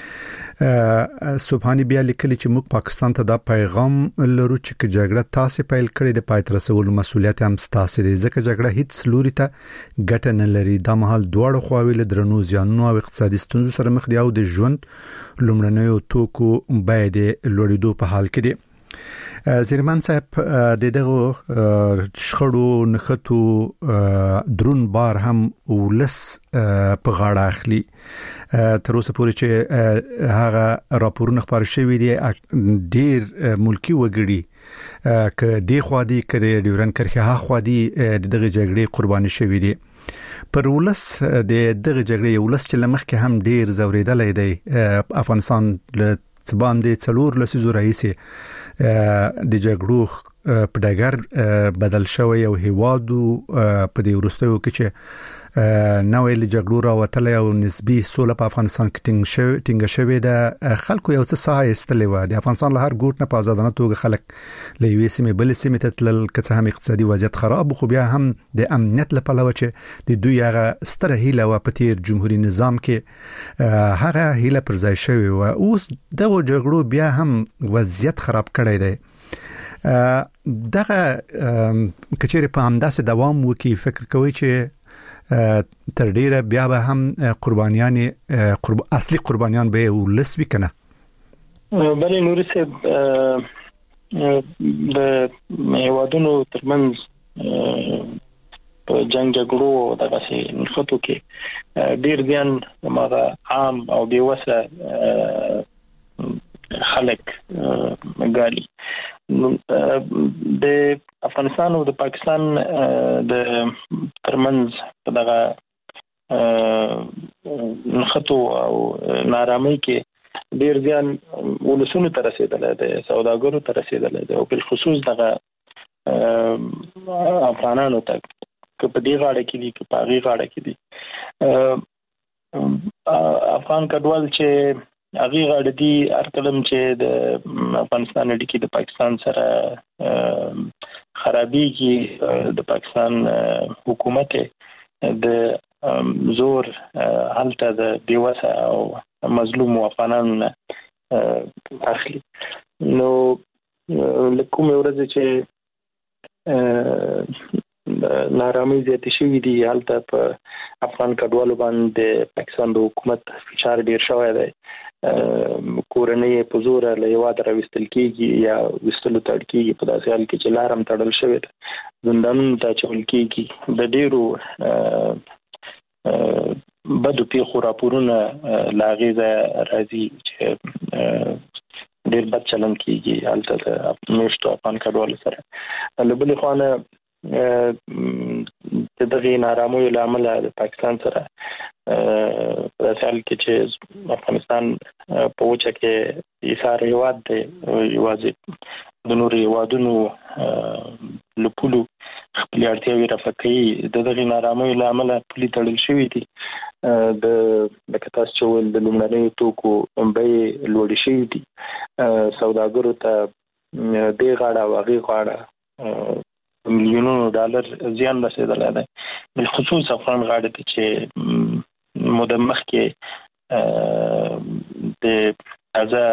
سبحانی بیا لیکلی چې موږ پاکستان ته دا پیغام لرو چې جګړه تاسو پیل کړې د پای تر رسولو مسولیت هم تاسو دی ځکه جګړه هیڅ لوري ته ګټه نه لري د مهال دواړو خواوې له درنو زیانونو او اقتصادي ستونزو سره مخ دي او د ژوند لومړنیو توکو بیه د لوړېدو په حال کې دي. زیرمن صاحب د دغه شخړو نخټو درون بار هم ولس په غاړه اخلي تر اوسه پورې چې هغه راپورونه خبر شوي دي ډیر ملکی وګړي ک دی خو دی کړي ډیورن کرخه ها خو دی دغه جګړې قرباني شوي دي پر ولس د دغه جګړې ولس چې لمخ کې هم ډیر زوریدلې دی افغانستان له څبام دي څلور لسیزو رئیسي د جګړو په ډګر بدل شوی او هیوادو په دې ورستیو کې چې نوې له جګړو راوتلې او نسبی سوله په افغانستان کې ټینګ شوی ټینګ شوی د خلکو یو څه ساه استلې و د افغانستان له هر ګوټ نه په آزادانه توګه خلک له یوې سیمې بل سیمې ته تلل که هم اقتصادي وضعیت خراب خو بیا هم د امنیت لپاره و چې د دوی هغه ستره هیله و په تیر جمهوریت نظام کې هغه هیله پر ځای شوی و اوس دغه جګړو بیا هم وضعیت خراب کړی دی. دغه کچېره په همداسې دوام وکي فکر کوي چې تر ډیره بیا به هم قربانیان قرب اصلي قربانیان به ولسوي کنه. بلې نوري صاحب د هیوادونو ترمنځ په جنگ جګړو دغه سي نخټو کې ډیر ځان ماغه عام او بیوسه خلک مګالي د افغانستان او د پاکستان د ترمنځ په دغه نخټو او نارامۍ کې ډیر ځان ولسونو ته رسیدل دي سوداګرو ته رسیدل دي او په خصوص دغه افغانانو ته که په دې غاړه کې دي که په هغه غاړه کې دي افغان کډوال چې هغه غاړه دي ارکلم چې د افغانستان اړیکې د پاکستان سره خرابېږي د پاکستان حکومت د زور حالت د بیوسه او مظلوم افغانان اخلي نو لکه ورځ چې نارامي زیاتې شوې دي حالت په افغان کډوالو باندې پاکستان د حکومت فشار ډیر شوی دی کورنۍ په زور له یواد راوستل کیږي یا وستلو تړ کیږي په داسې حال کې چې لارم تړل شوی دی زندانونو ته چول کیږي د ډیرو بدو پیښو راپورونه لاغیزه راځي چې ډیر بد چلن کیږي حالت د نوښت افغان کډوالو سره له بل خوا نه د دغه نارامۍ له امله د پاکستان سره په داسې حال کې چې افغانستان په وچه کې ایثار هیواد دی یوازې د نورو هیوادونو له پولو خپلې اړتیاوې رفع کوي د دغه نارامۍ له امله پولې تړل شوي دي د لکه تاسو چې ویل د لومړنیو توکو بیې لوړې شوي دي سوداګرو ته دې غاړه او هغې غاړه میلیونونو ډالر زیان رسیدلی دی بالخصوص افغان غاړه ته چې موده مخکې د تازه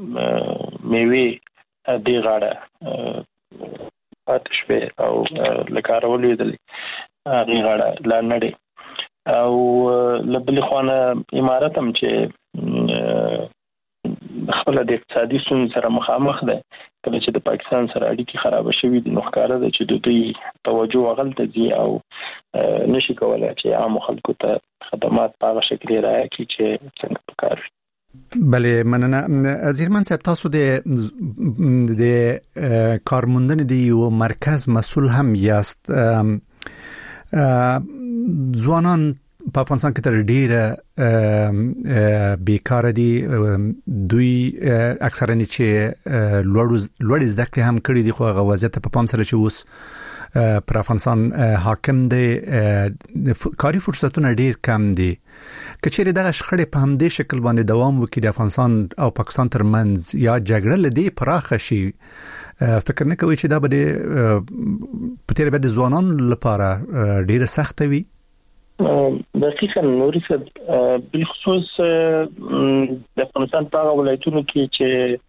میوې دې غاړه پاتې شوې او له کاره ولوېدلې هغې غاړه لا نه دی او له بلې خوا نه امارت هم چې خپله د اقتصادي ستونزو سره مخامخ دی کله چې د پاکستان سره اړیکې خرابه شوي دي نو ښکاره ده چې د دوی توجه هغلته ځي او نشي کولی چې عامو خلکو ته خدمات په هغه شکل رعایه کړي چې څنګه پکار وي. بله مننه زیرمن صاحب تاسو د د کارموندنې د یو مرکز مسؤل هم یاست ځوانان په افغانستان کې تر ډیره بیکار دي دوی اکثرا چې لوړ زده کړې هم کړې دي خو هغه وضعیت په پام سره چې اوس پر افغانستان حاکم دی کاري فرصتونه ډیر کم دي که چیرې دغه شخړې په همدې شکل باندې دوام وکړي د افغانستان او پاکستان ترمنځ یا جګړه لدی پراخه شي فکر نه کوي چې دا به په تیر بعد ځوانان لپاره ډیره سخت وي؟ دقیقاً نوري صاحب بالخصوص د افغانستان په ولایتونو کې چې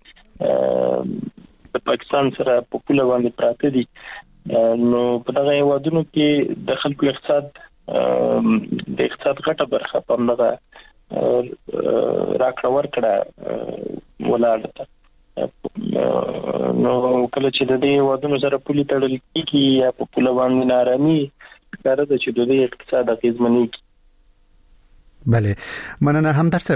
د پاکستان سره په پوله باندې پراته دي نو په دغه هیوادونو کې د خلکو اقتصاد د اقتصاد غټه برخه په دغه راکړه ورکړه ولاړه ده نو کله چې د دې هیوادونو سره پولي تړل کیږي یا په پوله باندې نارامي کار د چې د دې اقتصاد اغیزمنې کی بله مننه هم درسه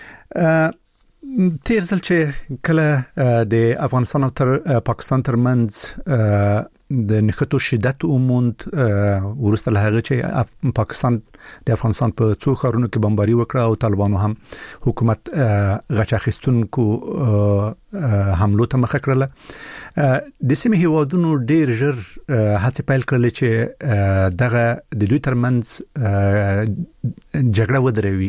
تیر ځل چې کله د افغانستان او تر پاکستان ترمنځ د نښتو شدت اوموند ورسته له هغه چې پاکستان د افغانستان په څو ښارونو کې بمباري وکړه او طالبانو هم حکومت غچ اخیستونکو حملو ته مخه کړله د سیمې هیوادونو ډیر ژر هڅه پیل کړل چې دغه د دوی ترمنځ جګړه ودروي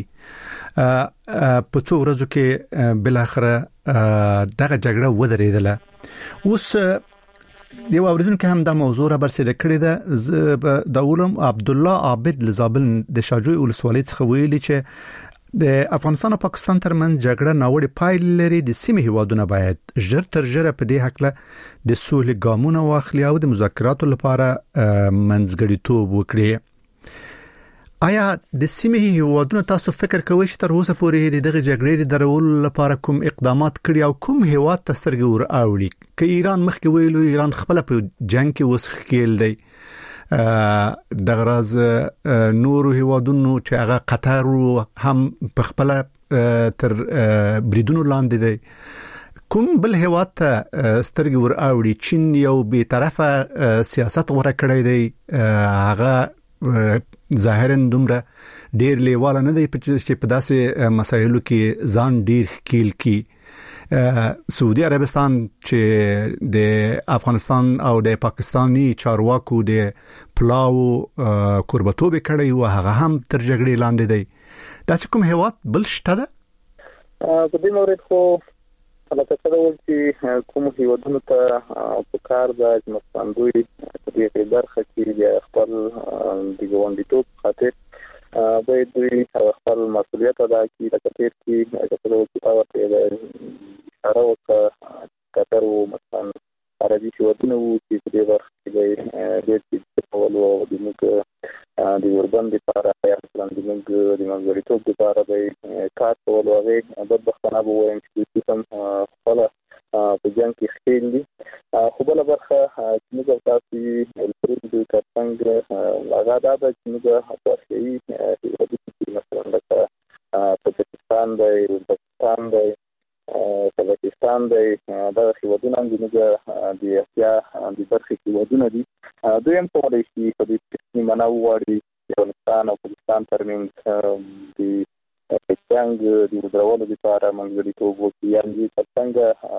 په څو ورځو کې بل اخره دغه جګړه ودرېدله اوس یو اوریدونکو هم د موضوع را برسېره کړی ده د علم عبد الله عابد لزابل د شاجوی ولسوالۍ څخه ویلي چې د افغانستان او پاکستان ترمنځ جګړه ناوړه پایلې لري د سیمې هیوادونو باید ژر تر ژره په دې حق له د سولې ګامونه واخلي او د مذاکراتو لپاره منځګړیتوب وکړي آیا د سیمې هیوادونو تاسو فکر کوئ چې تر اوسه پورې دغه جګړې د درولو لپاره کوم اقدامات کړي او کوم هیواد ته سترګې ور اوړي که ایران مخکې ویلو ایران خپل په جنگ کې وسخېل دی د غراز نورو هیوادونو چې هغه قطر هم په خپل تر بریدونو لاندې دی کوم بل هیواد ته سترګې ور اوړي چین یو بے طرفه سیاست غوړه کړی دی هغه ظاهرا دومره ډیر لیواله نه دی چې په داسې مسایلو کې ځان ډیر خېل کی سعودي عربستان چې د افغانستان او د پاکستاني چارواکو د پلاو قربتوب کړی او هغه هم تر جګړې لاندې دی داسې کوم هیواد بل شته ده په دې مورید خو لکه څنګه چې کوم هیوادونو ته په کار د مستندوی په دې برخه کې د خپل د ګوندیتوب خاطر باید دوی خپل مسؤلیت ادا کړي د کثیر کې د څه چې تاسو ته د اشاره وکړه قطر او مثلا عربي هیوادونو چې په دې برخه کې د دې په ولو د موږ د وربند لپاره یا مثلا د موږ د منځګړیتوب لپاره د کار کول هغه د بختانه ووایم چې کوم خپل په جنگ کې خېل دي خو بل برخه چې موږ تاسو د ترڅنګ هغه د چې موږ تاسو یې مثلا د پاکستان د پاکستان د پاکستان د دغه هیوادونو د موږ د اسیا د برخې هیوادونه دي دوی هم کولای شي په دې کې منو وړي افغانستان او پاکستان ترمنځ د څنګه د درولو لپاره منځګړیتوب وکړي یعنې څنګه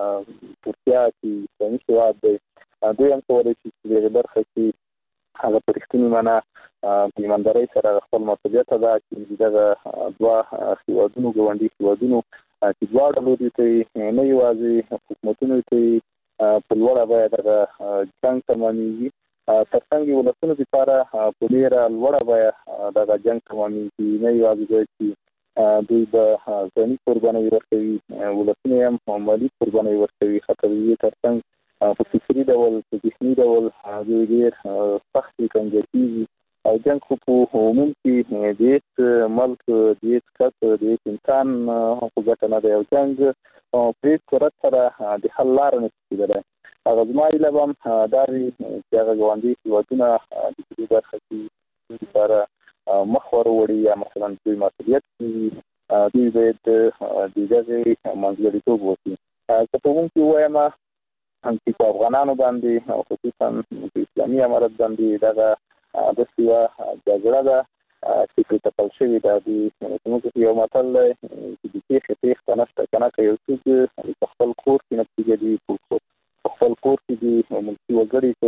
ترکیه چې څنګه هیواد دی دوی هم کولای شي چې د برخې کې هغه پرختنی معنا د ایماندارۍ سره خپل مسؤلیت ادا کړي دغه دوا هیوادونو ګوندي هیوادونو چې دواړه لوري ته نه یوازې حکومتونو ته په لوړه باید دغه جنگ تمامېږي ترڅنګ ولسونو لپاره په ډیره لوړه باید دغه جنگ تمامېږي نه یوازې چې دوی به ځاني قرباني ورکوي ولسونه هم مالي قرباني ورکوي خطرې ترڅنګ په فکري ډول په ذهني ډول دوی ډیر سخت کنګټي او جنگ خو په عموم کې د ملک د کس د انسان په ګټه نه دی او جنگ په صورت سره د حل لار نه کیدله هغه ځمای لبم دا چې هغه ګوندي هیوادونه د دې برخه کې لپاره مخور وړي یا مثلا دوی مسؤلیت کوي دوی باید د دغه منځګړیتوب وکړي که په موږ کې وایم چې په افغانانو باندې خصوصا په اسلامي امارت باندې دغه د سیوا جګړه ده چې په تپل شوی دا د موږ یو متل چې د کې خطیخ نشته کنه که یو څوک په خپل کور کې نتیجه دی په خپل کور کې دی ملکي وګړي په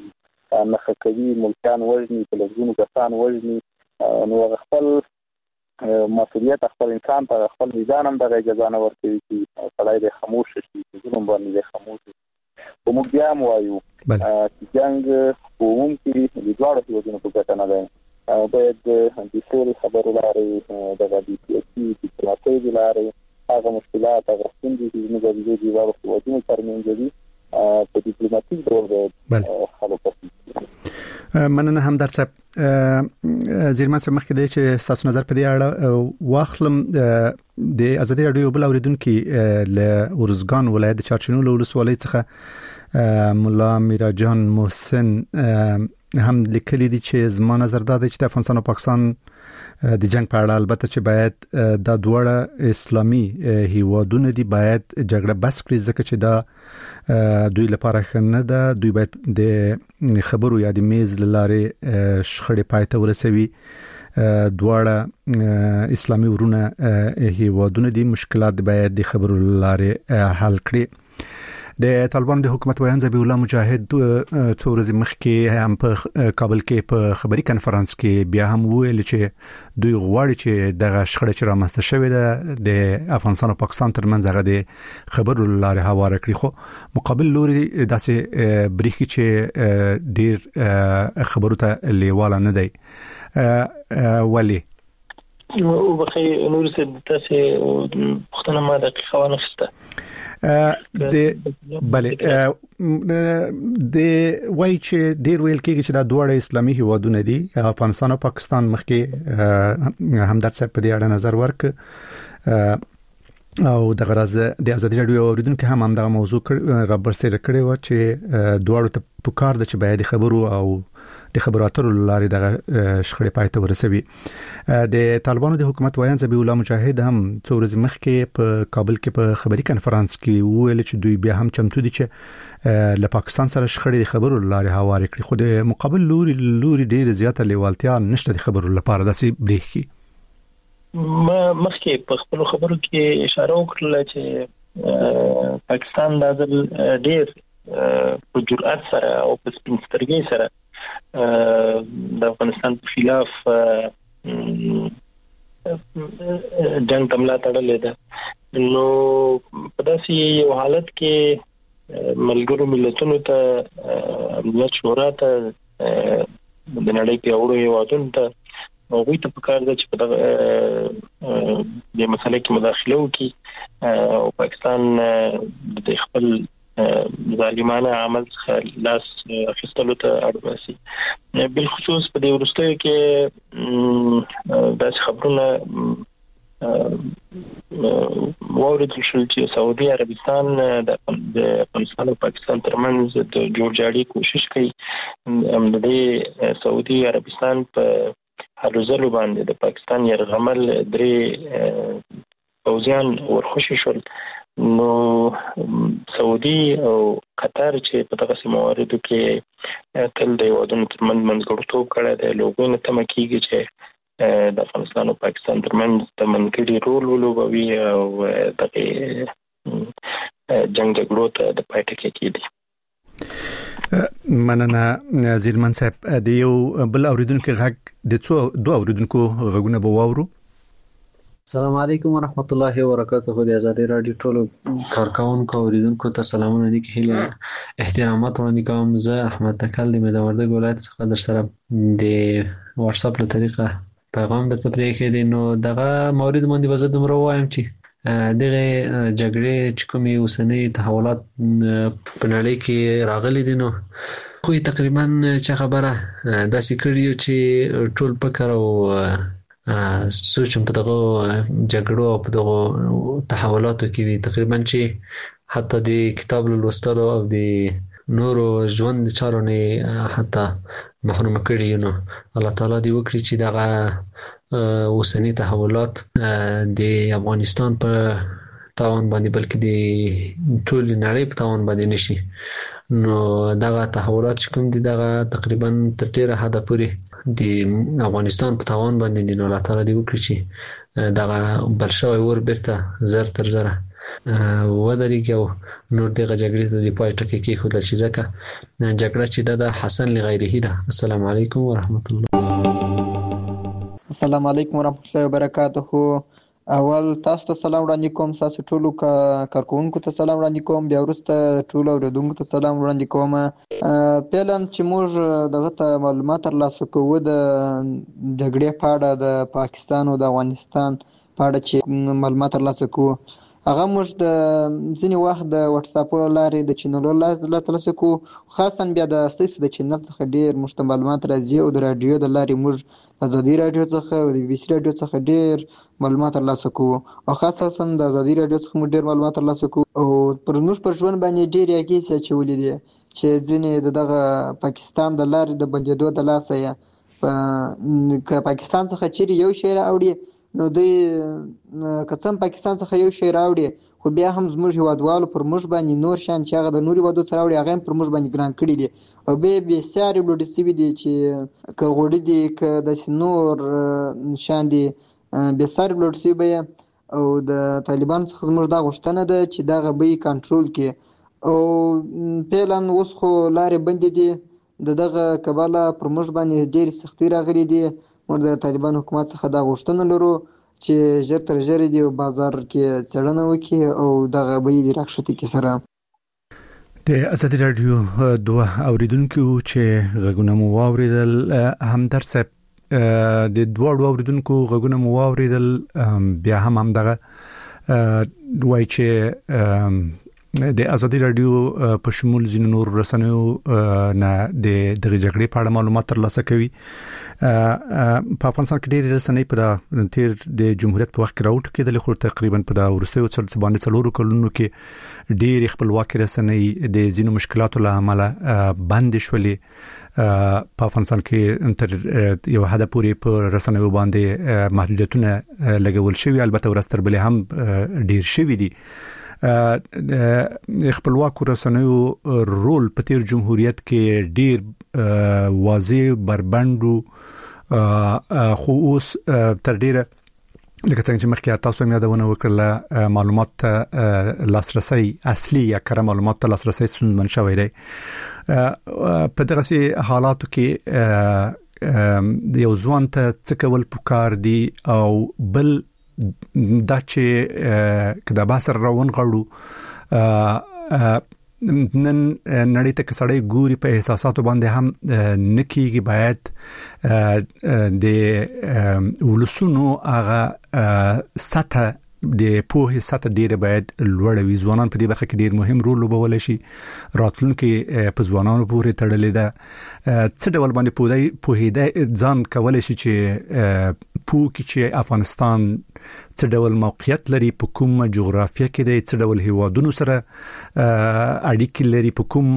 نخښه کوي ملکان وژني په لږونو کسان وژني نو خپل مسؤلیت خپل انسان ته خپل ځان هم دغه اجازه نه ورکوي چې سړی د خاموش شي ظلم باندې د خاموش شي په موږ بیا هم وایو چې جنګ په عموم کې د دواړو هیوادونو په ګټه نه دی باید د ټول خبرو لارې د سیاسي ډیپلوماسي لارې هغه مشکلات هغه ستونزې چې موږ د دې جواب ورکوو ترمنځ دي په ډیپلوماټیک ډول حل وکړي. مننه هم در صاحب زیرمن صاحب مخکې د چې تاسو نظر په دې اړه واخلم. د ازادي رادیو بل اوریدونکو له ورزګان ولایت چارچنو له ولسوالۍ څخه مولا میرا جان محسن هم لیکلي دي چې زما نظر دا دی چې د افغانستان او پاکستان د جنگ په اړه البته چې باید د دوه اسلامي هیوادونو دی باید جګړه بس کړي ځکه چې دا دوی لپاره خنه ده. دوی باید د خبرو یا د میز لاره شخړې پای ته ورسوي. دوه اسلامي ورونه هیوادونو دی مشکلات باید د خبرو لاره حل کړي. د طالبان د حکومت ویان ذبیح الله مجاهد څو ورځې مخکې هم په کابل کې په خبري کانفرنس کې بیا هم ویل چې دوی غواړي چې دغه شخړه چې رامنځته شوې ده د افغانستان او پاکستان ترمنځ هغه د خبرو لاره هواره کړي، خو مقابل لوري داسې بریخي چې ډیر خبرو ته لیواله نه دی. ولی او بخي نور څه تاسو پښتنه ما دقیقه ونه شته د بله د وای چې ډیر ویل کېږي چې دا دوه اسلامي هیوادونه دي افغانستان او پاکستان مخکې هم در څه په دې اړه نظر ورک او د غرض د ازادي رادیو اوریدونکو هم هم دا موضوع را برسېره کړی و چې دوه ته پکار د چې باید خبرو او د خبراتو لارې د شخړې پای ته ورسوي. د طالبانو د حکومت ویان ذبیح الله مجاهد هم څو ورځې مخکې په کابل کې په خبري کانفرنس کې ویل چې دوی بیا هم چمتو دي چې له پاکستان سره شخړې د خبرو لارې هواره کړي، خو د مقابل لوري لوري ډیر زیاته لیوالتیا نشته د خبرو لپاره داسې بریښي. ما مخکې په خپل خبرو کې اشاره وکړه چې پاکستان د ډیر په جرأت سره او په سپینسترګۍ سره د افغانستان په خلاف جنگ تملا تړلې ده. نو په داسې یو حالت کې ملګرو ملتونو ته امنیت شورا ته د نړۍ په اورو هیوادونو ته هغوی ته پکار ده چې په دې مسله کې مداخله وکړي او پاکستان د خپل ظالمانه عمل څخه لاس اخیستلو ته اړ باسي. بالخصوص په دې وروستیو کې داسې خبرونه واوریدل شول چې سعودي عربستان د افغانستان او پاکستان ترمنځ د جوړجاړي کوشش کوي. هم د سعودي عربستان په هلو ځلو باندې د پاکستان یرغمل درې پوځیان ورخوشي شول. نو سعودي او قطر چې په دغه مواردو کې تل د هیوادونو ترمنځ منځګړیتوب کړی دی، له هغوی نه تمه کېږي چې د افغانستان او پاکستان ترمنځ د منځګړي رول ولوبوي او دغه جنګ جګړو ته د پای ټکی کېږي. مننه زیرمن صاحب. د یو بل اوریدونکو غږ د څو دوه اوریدونکو غږونه به واورو. السلام علیکم ورحمت الله وبرکاته. د ازادي رادیو ټولو کارکونکو اوریدونکو ته سلامونه دي، کې هیله احترامات وړاندې کوم. زه احمد تکل د میدوردګ ولایت څخه در سره د واتس اپ له طریقه پیغام درته پرېښی دی. نو دغه مورید باندې به زه دومره ووایم چې دغه جګړې چې کومې اوسنۍ تحولات په نړۍ کې راغلي دي، نو خو تقریبا چې خبره داسې کړي چې ټول فکر او سوچم په دغه جګړو او په دغه تحولاتو کې وي تقریبا چې حتی د کتاب لوستلو او د نورو ژوند چارو نه حتی محروم کړي. نو الله تعالی دې وکړي چې دغه اوسنی تحولات د افغانستان په تاوان باندې بلکې د ټول نړۍ په تاوان باندې نشي. نو دغه تحولات چې کوم دي دغه تقریبا تر ډیره حده پورې د افغانستان په تاوان باندې دي. نو الله تعالی دې وکړي چې دغه بل شوی ور بیرته زر تر زره ودرېږي او نور دغه جګړې ته د پای ټکی کېښودل شي، ځکه جګړه چې د حسن لغیره ده. السلام علیکم ورحمت الله. السلام علیکم ورحمت الله وبرکاته. اول تاسو ته سلام وړاندې کوم، تاسو ټولو کارکونکو ته سلام وړاندې کوم، بیا وروسته ټولو اوریدونکو ته سلام وړاندې کوم. پیلم چې موږ دغه ته معلومات ترلاسه کوو د جګړې په اړه د پاکستان او د افغانستان په اړه چې معلومات ترلاسه کوو، هغه موږ د ځینې وخت د واتساپ لارې د چینلونو لارې ترلاسه کوو، خاصا بیا د ستاسو د چینل څخه ډېر موږ ته معلومات راځي او د رادیو د لارې موږ د ازادي رادیو څخه او د بي بي سي رادیو څخه ډېر معلومات ترلاسه کوو او خاصا د ازادي رادیو څخه موږ ډېر معلومات ترلاسه کوو او پر موږ پر ژوند باندې ډېرې اغېزې اچولې دي چې ځینې د دغه پاکستان د لارې د بندېدو د لاسه یې که پاکستان څخه چیرې یو شی راوړي نو دوی که څه هم پاکستان څخه یو شی راوړي خو بیا هم زموږ هیوادوالو پر موږ باندې نور شیان چې هغه د نورو هیوادو څخه راوړي هغه هم پر موږ باندې ګران کړي دي او بیا بسیارې لوړې شوي دي چې که غوړي دي که داسې نور شیان دي بسیارې لوړ شوي بیه او د طالبانو څخه زموږ دا غوښتنه ده چې دغه بیې کنټرول کړي او فعلا اوس خو لارې بندې دي د دغه کبله پر موږ باندې ډېرې سختۍ راغلي دي. موږ د طالبان حکومت څخه دا غوښتنه لرو چې ژر تر ژره دی بازار کې څېړنه وکړي او دغه بیې دې راکښته کړي. سره د ازادي رادیو دوه اوریدونکو چې غږونه مو واوریدل، همدرد صاحب د دواړو اوریدونکو غږونه مو واوریدل، بیا هم همدغه وایي چې د ازادي رادیو په شمول ځینو نور رسنیو نه د دغه جګړې په اړه معلومات ترلاسه کوي. په افغانستان کې ډېر رسنۍ په تیر د جمهوریت په وخت کې راوټوکېدل خو تقریبا په وروستیو څلور باندې څلورو کلونو کې ډېر خپلواکي رسنۍ د ځینو مشکلاتو له امله بند شولې. په افغانستان کې تر یو حد پورې په رسنیو باندې محدودیتونه لګول شوي، البته ورستر بلې هم ډېر شوي دي. خپلواکو رسنیو رول په تیر جمهوریت کې ډېر واضح بربندو خو اوس تر ډیره لکه څنګه چې مخکې تاسو هم یادونه وکړه معلومات ته لاسرسي اصلي یا کره معلومات ته لاسرسي ستونزمن شوی دی. په دغه حالاتو کې د یو ځوان ته څه کول پکار دي او بل دا چې کدا باسر روان غړو نن نړۍ ته کسړې ګوري په احساساتو باندې هم نکیږي، باید د ولسونو هغه سطح د پوهې سطح ډیره باید لوړ وي. ځوانان په دې برخه کې ډیر مهم رول لوبولی شي، راتلونکي په ځوانانو پورې تړلې ده. څه ډول باندې پوهېدای ځان کولی شي چې پوه کړي چې افغانستان څه ډول موقعیت لري، په کوم جغرافیه کې دی، څه ډول هیوادونو سره اړیکې لري، په کوم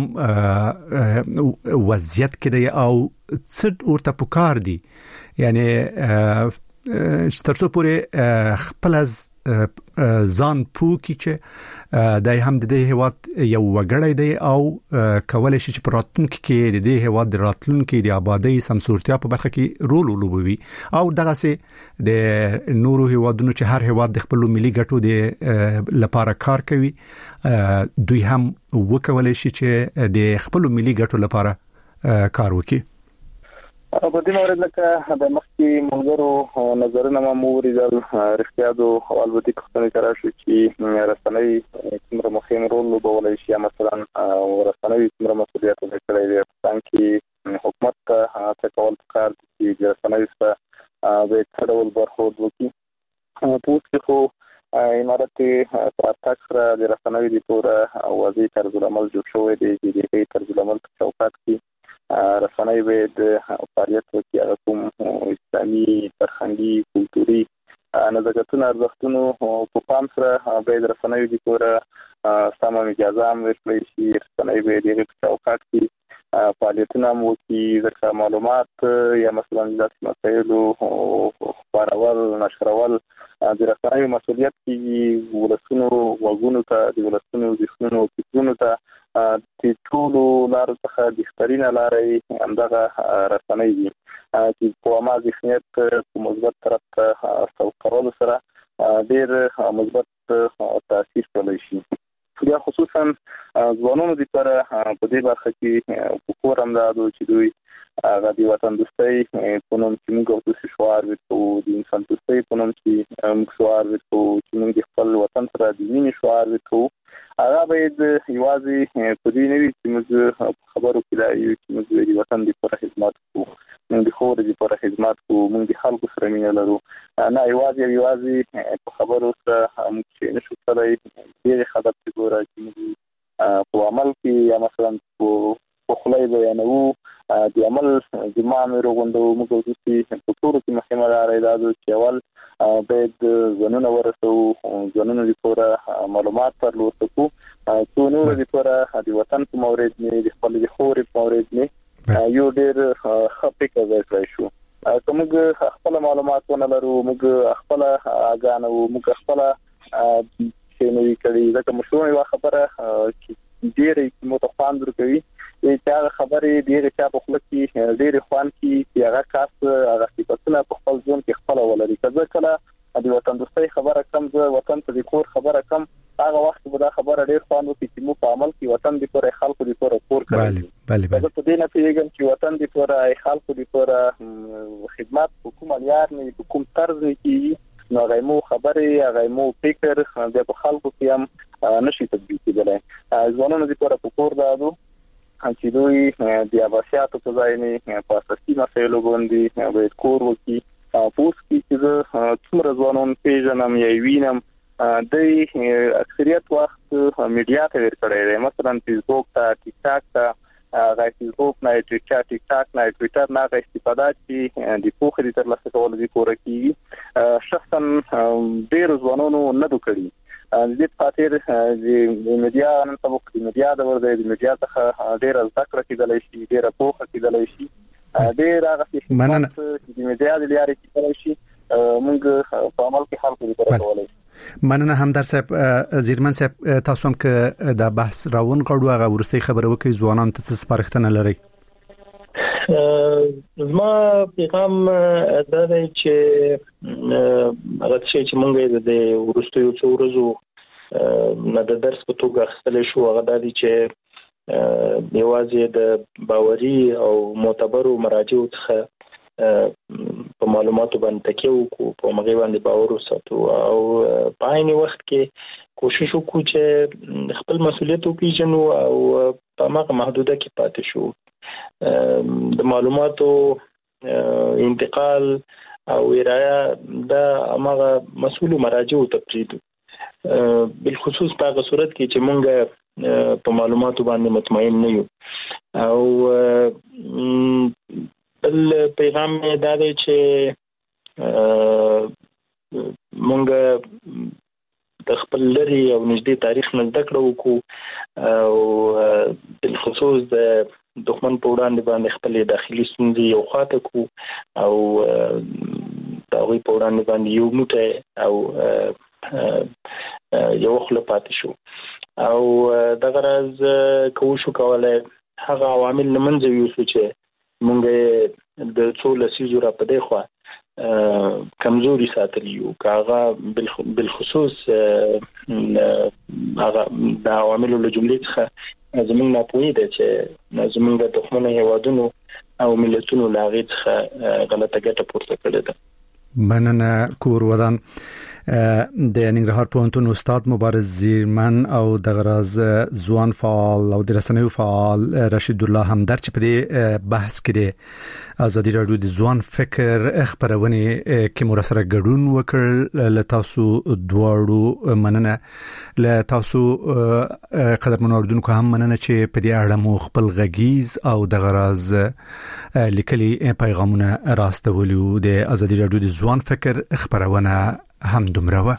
وضعیت کې دی او څه ورته پکار دي. یعنی تر څو پورې خپل از ځان پوه کړي چې دای هم د دې هیواد یو وګړی دی او کولای شي چې په راتلونکي کې د دې هیواد د راتلونکي د آبادی سمسورتیا په برخه کې رول ولوبوي او دغه سي د نورو هیوادونو چې هر هیواد د خپل ملي ګټو د لپاره کار کوي، دوی هم وکولای شي چې د خپل ملي ګټو لپاره کار وکړي. په دې مورد لکه د مخکې ملګرو نظرونه ما موریدل رښتیا دو البته کومه کار شو چې رسنۍ څومره مهم رول لوبولی شي، مثلا رسنۍ څومره مسؤلیت لري د افغانستان کې حکومت ته څه کول پکار دي چې رسنۍ څخه د څه ډول برخورد وکړي. پوښتنه خو امارت پراتاک سره د رسنۍ د پوره واضح طرز العمل جوړ شوی دی چې د دې طرز العمل په چوکاټ کې رسنۍ به د فعالیت وکړي، هغه کوم اسلامي، فرهنګي، کلتوري نظریاتونه ارزښتونو په پام سره به د رسنۍ د پوره سم اجازه هم ورکړي شي. رسنۍ به د دې په چوکاټ کې فعالیتونه هم وکړي، ځکه معلومات یا مثلا د مسایلو خپرول نشرول د رسنۍ مسؤلیت کې ولسونو وګونو ته د ولسونو ذهنونو فکرونو ته د ټولو لارو څخه د بهترینه لارې همدغه رسنۍ دي چې په عامه ذهنیت په مثبت طرف ته سوق کولو سره ډېر مثبت تاثیر کولی شي. بیا خصوصا ځوانانو لپاره په دې برخه کې په کور هم دا چې دوی هغه د وطن دوستۍ په نوم چې موږ اوس شعار ورکوو، د انسان دوستۍ په نوم چې موږ شعار ورکوو، چې موږ د خپل وطن سره د مینې شعار ورکوو، هغه باید یوازې په دې نه وي چې موږ خبرو کې دا یو چې موږ د وطن لپاره خدمت کوو، موږ د خور لپاره خدمت کوو، موږ د خلکو سره مینه لرو. نه یوازې یوازې په خبرو سره موږ چې نشو کولای ډېرې خبرې چې ګوره چې موږ په عمل کې یا مثلا په خولۍ بیانوو، د عمل جمع مې روغوندو. موږ دوستي په ټولو کې مهمه لاره دا ده چې اول باید ځانونه ورسوو، ځانونه لپاره معلومات ترلاسه کړو، څو نور لپاره د وطن په مورد نه د خپل د خورې په مورد نه یو ډېر ښه فکر وکړای شو. که موږ خپل معلومات ونه لرو، موږ خپل اګانو، موږ خپل چې نوې کړي ځکه مشروع یو خبره چې ډېرې متفاهم ورکوي چې هغه خبرې ډېرې چا په خوله کې ډېرې خوان کې چې هغه کاس هغه صفتونه په خپل ځون کې خپل ولري. که کله د وطن دوستۍ خبره کم، زه وطن ته د کور خبره کم، هغه وخت به دا خبره ډېر خوان وکړي چې موږ په عمل کې وطن د پوره خلکو د پوره کور کوي. بله بله زه په دې نه پوهېږم چې وطن د پوره خلکو د پوره خدمت په کوم معیار نه په کوم طرز نه کېږي، نو هغه مو خبرې هغه مو فکر د خلکو کې هم نشي تطبیق کېدلی. ځوانانو د پوره په کور دادو چې دوی د عباسیاتو په ځای نه په اساسي مسایلو باندې باید کور وکړي. پوس کې چې زه څومره ځوانان پیژنم یا وینم، دوی اکثریت وخت میډیا ته ورکړی دی، مثلا فیسبوک ته، ټیک ټاک ته، هغه فیسبوک نه، ټیک ټاک نه، ټویټر نه هغه استفاده چې د پوهې د ترلاسه کولو لپاره کېږي. شخصا ډېرو ځوانانو نه دو کړي. د دې خاطر د میډیا نن سبا د میډیا د ورځې د میډیا څخه ډېر زده کړه کېدلی شي، ډېر پوهه کېدلی شي، ډېر هغه څه مننه چې د میډیا د لارې کېدلی شي موږ په عمل کې خلکو لپاره کولای شي. مننه همدار صاحب. زیرمن صاحب تاسو هم که دا بحث راون غړو هغه ورستي خبره وکي ځوانان ته څه سپارښتنه لري؟ زما پیغام دا دی چې هغه چې موږ د ورستي څو ورځو نه د درس په توګه اخیستل شو، هغه دا دی چې یوازې د باوري او معتبرو مراجعو څخه په معلوماتو باندې تکیه وکړو، په هغې باندې باور وساتو، او په عین وخت کې کوشش وکړو چې خپل مسؤلیت وپېژنو او په هماغه محدوده کې پاتې شو. د معلوماتو انتقال او ارایه دا هماغه مسؤلو مراجعو ته پرېږدو، بالخصوص په هغه صورت کې چې موږ په معلوماتو باندې مطمئن نه یو. او بل پیغام دا دی چې مونږ د خپل لري او نږدې تاریخ نه زده کړه وکړو، او بالخصوص د دښمن په وړاندې باندې خپلې داخلي ستونزې یو خواته کړو، او د هغوی په وړاندې باندې یو موټی او یو خوله پاتې شو. او دغه راز که وشو کولی هغه عوامل له منځه یوسو چې مونږ د څو لسیزو را په دې خوا کمزوري ساتلی یو، که هغه بالخصوص هغه د عواملو له جملې څخه زموږ ناپوهي ده چې زموږ د دښمنو هېوادونو او ملتونو له هغې څخه غلطه ګټه پورته کړې ده. مننه کور ودان. د ننګرهار پوهنتون استاد مبارز زیرمن او د غراز ځوان فعال او د رسنیو فعال رشید الله همدر چې په دې بحث کې د ازادي راډیو د ځوان فکر خبرونه کې مو سره ګډون وکړ. له تاسو دواړو مننه. له تاسو قدرمنو اوریدونکو هم مننه چې په دې اړه مو خپل غږیز او د غراز لیکلي پیغامونه راستولیو. د ازادي راډیو د ځوان فکر خبرونه هم دومره وه.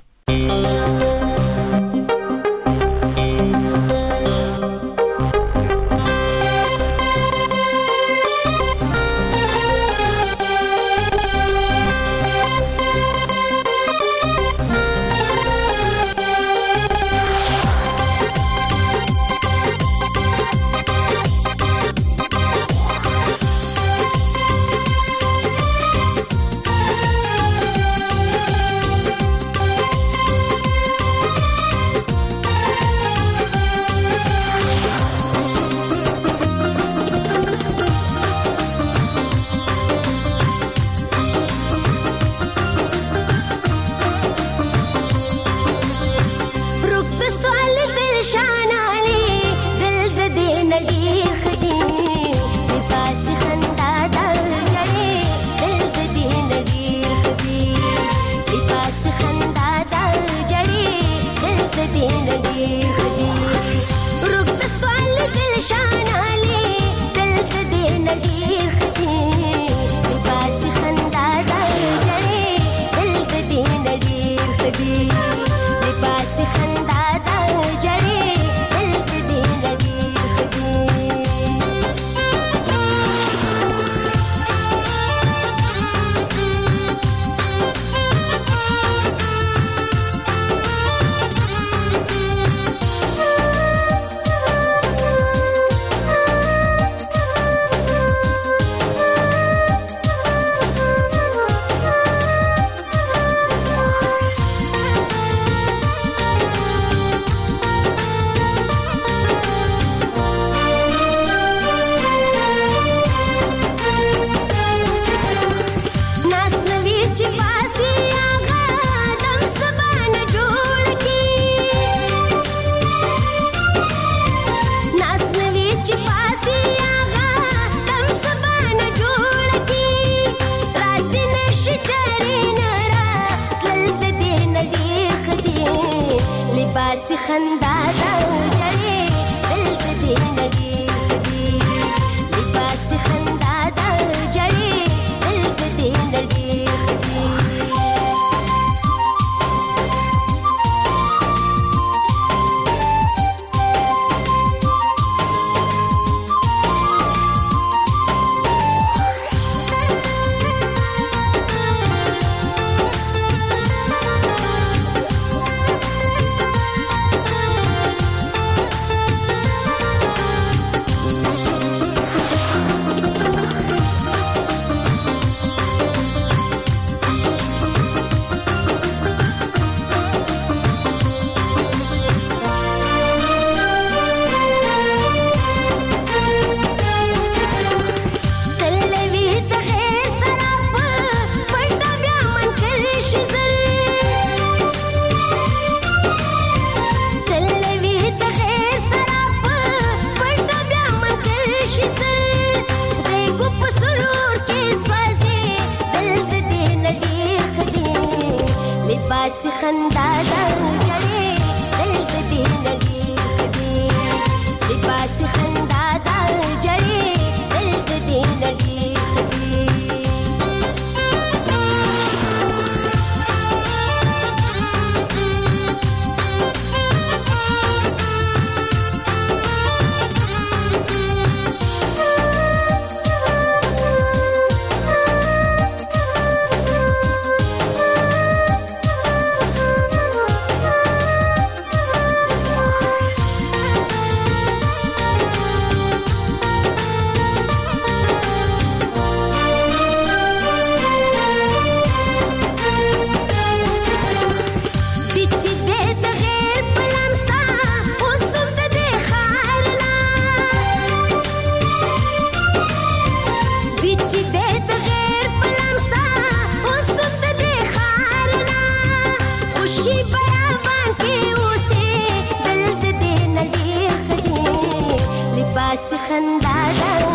خندا دا جړې دل دې نړۍ خدي لباس خندا دا جړې دل دې نړۍ خندا دا جړې دل دې نړۍ خدي لباس خندا دا جړې دل دې نړۍ خدي خندا دا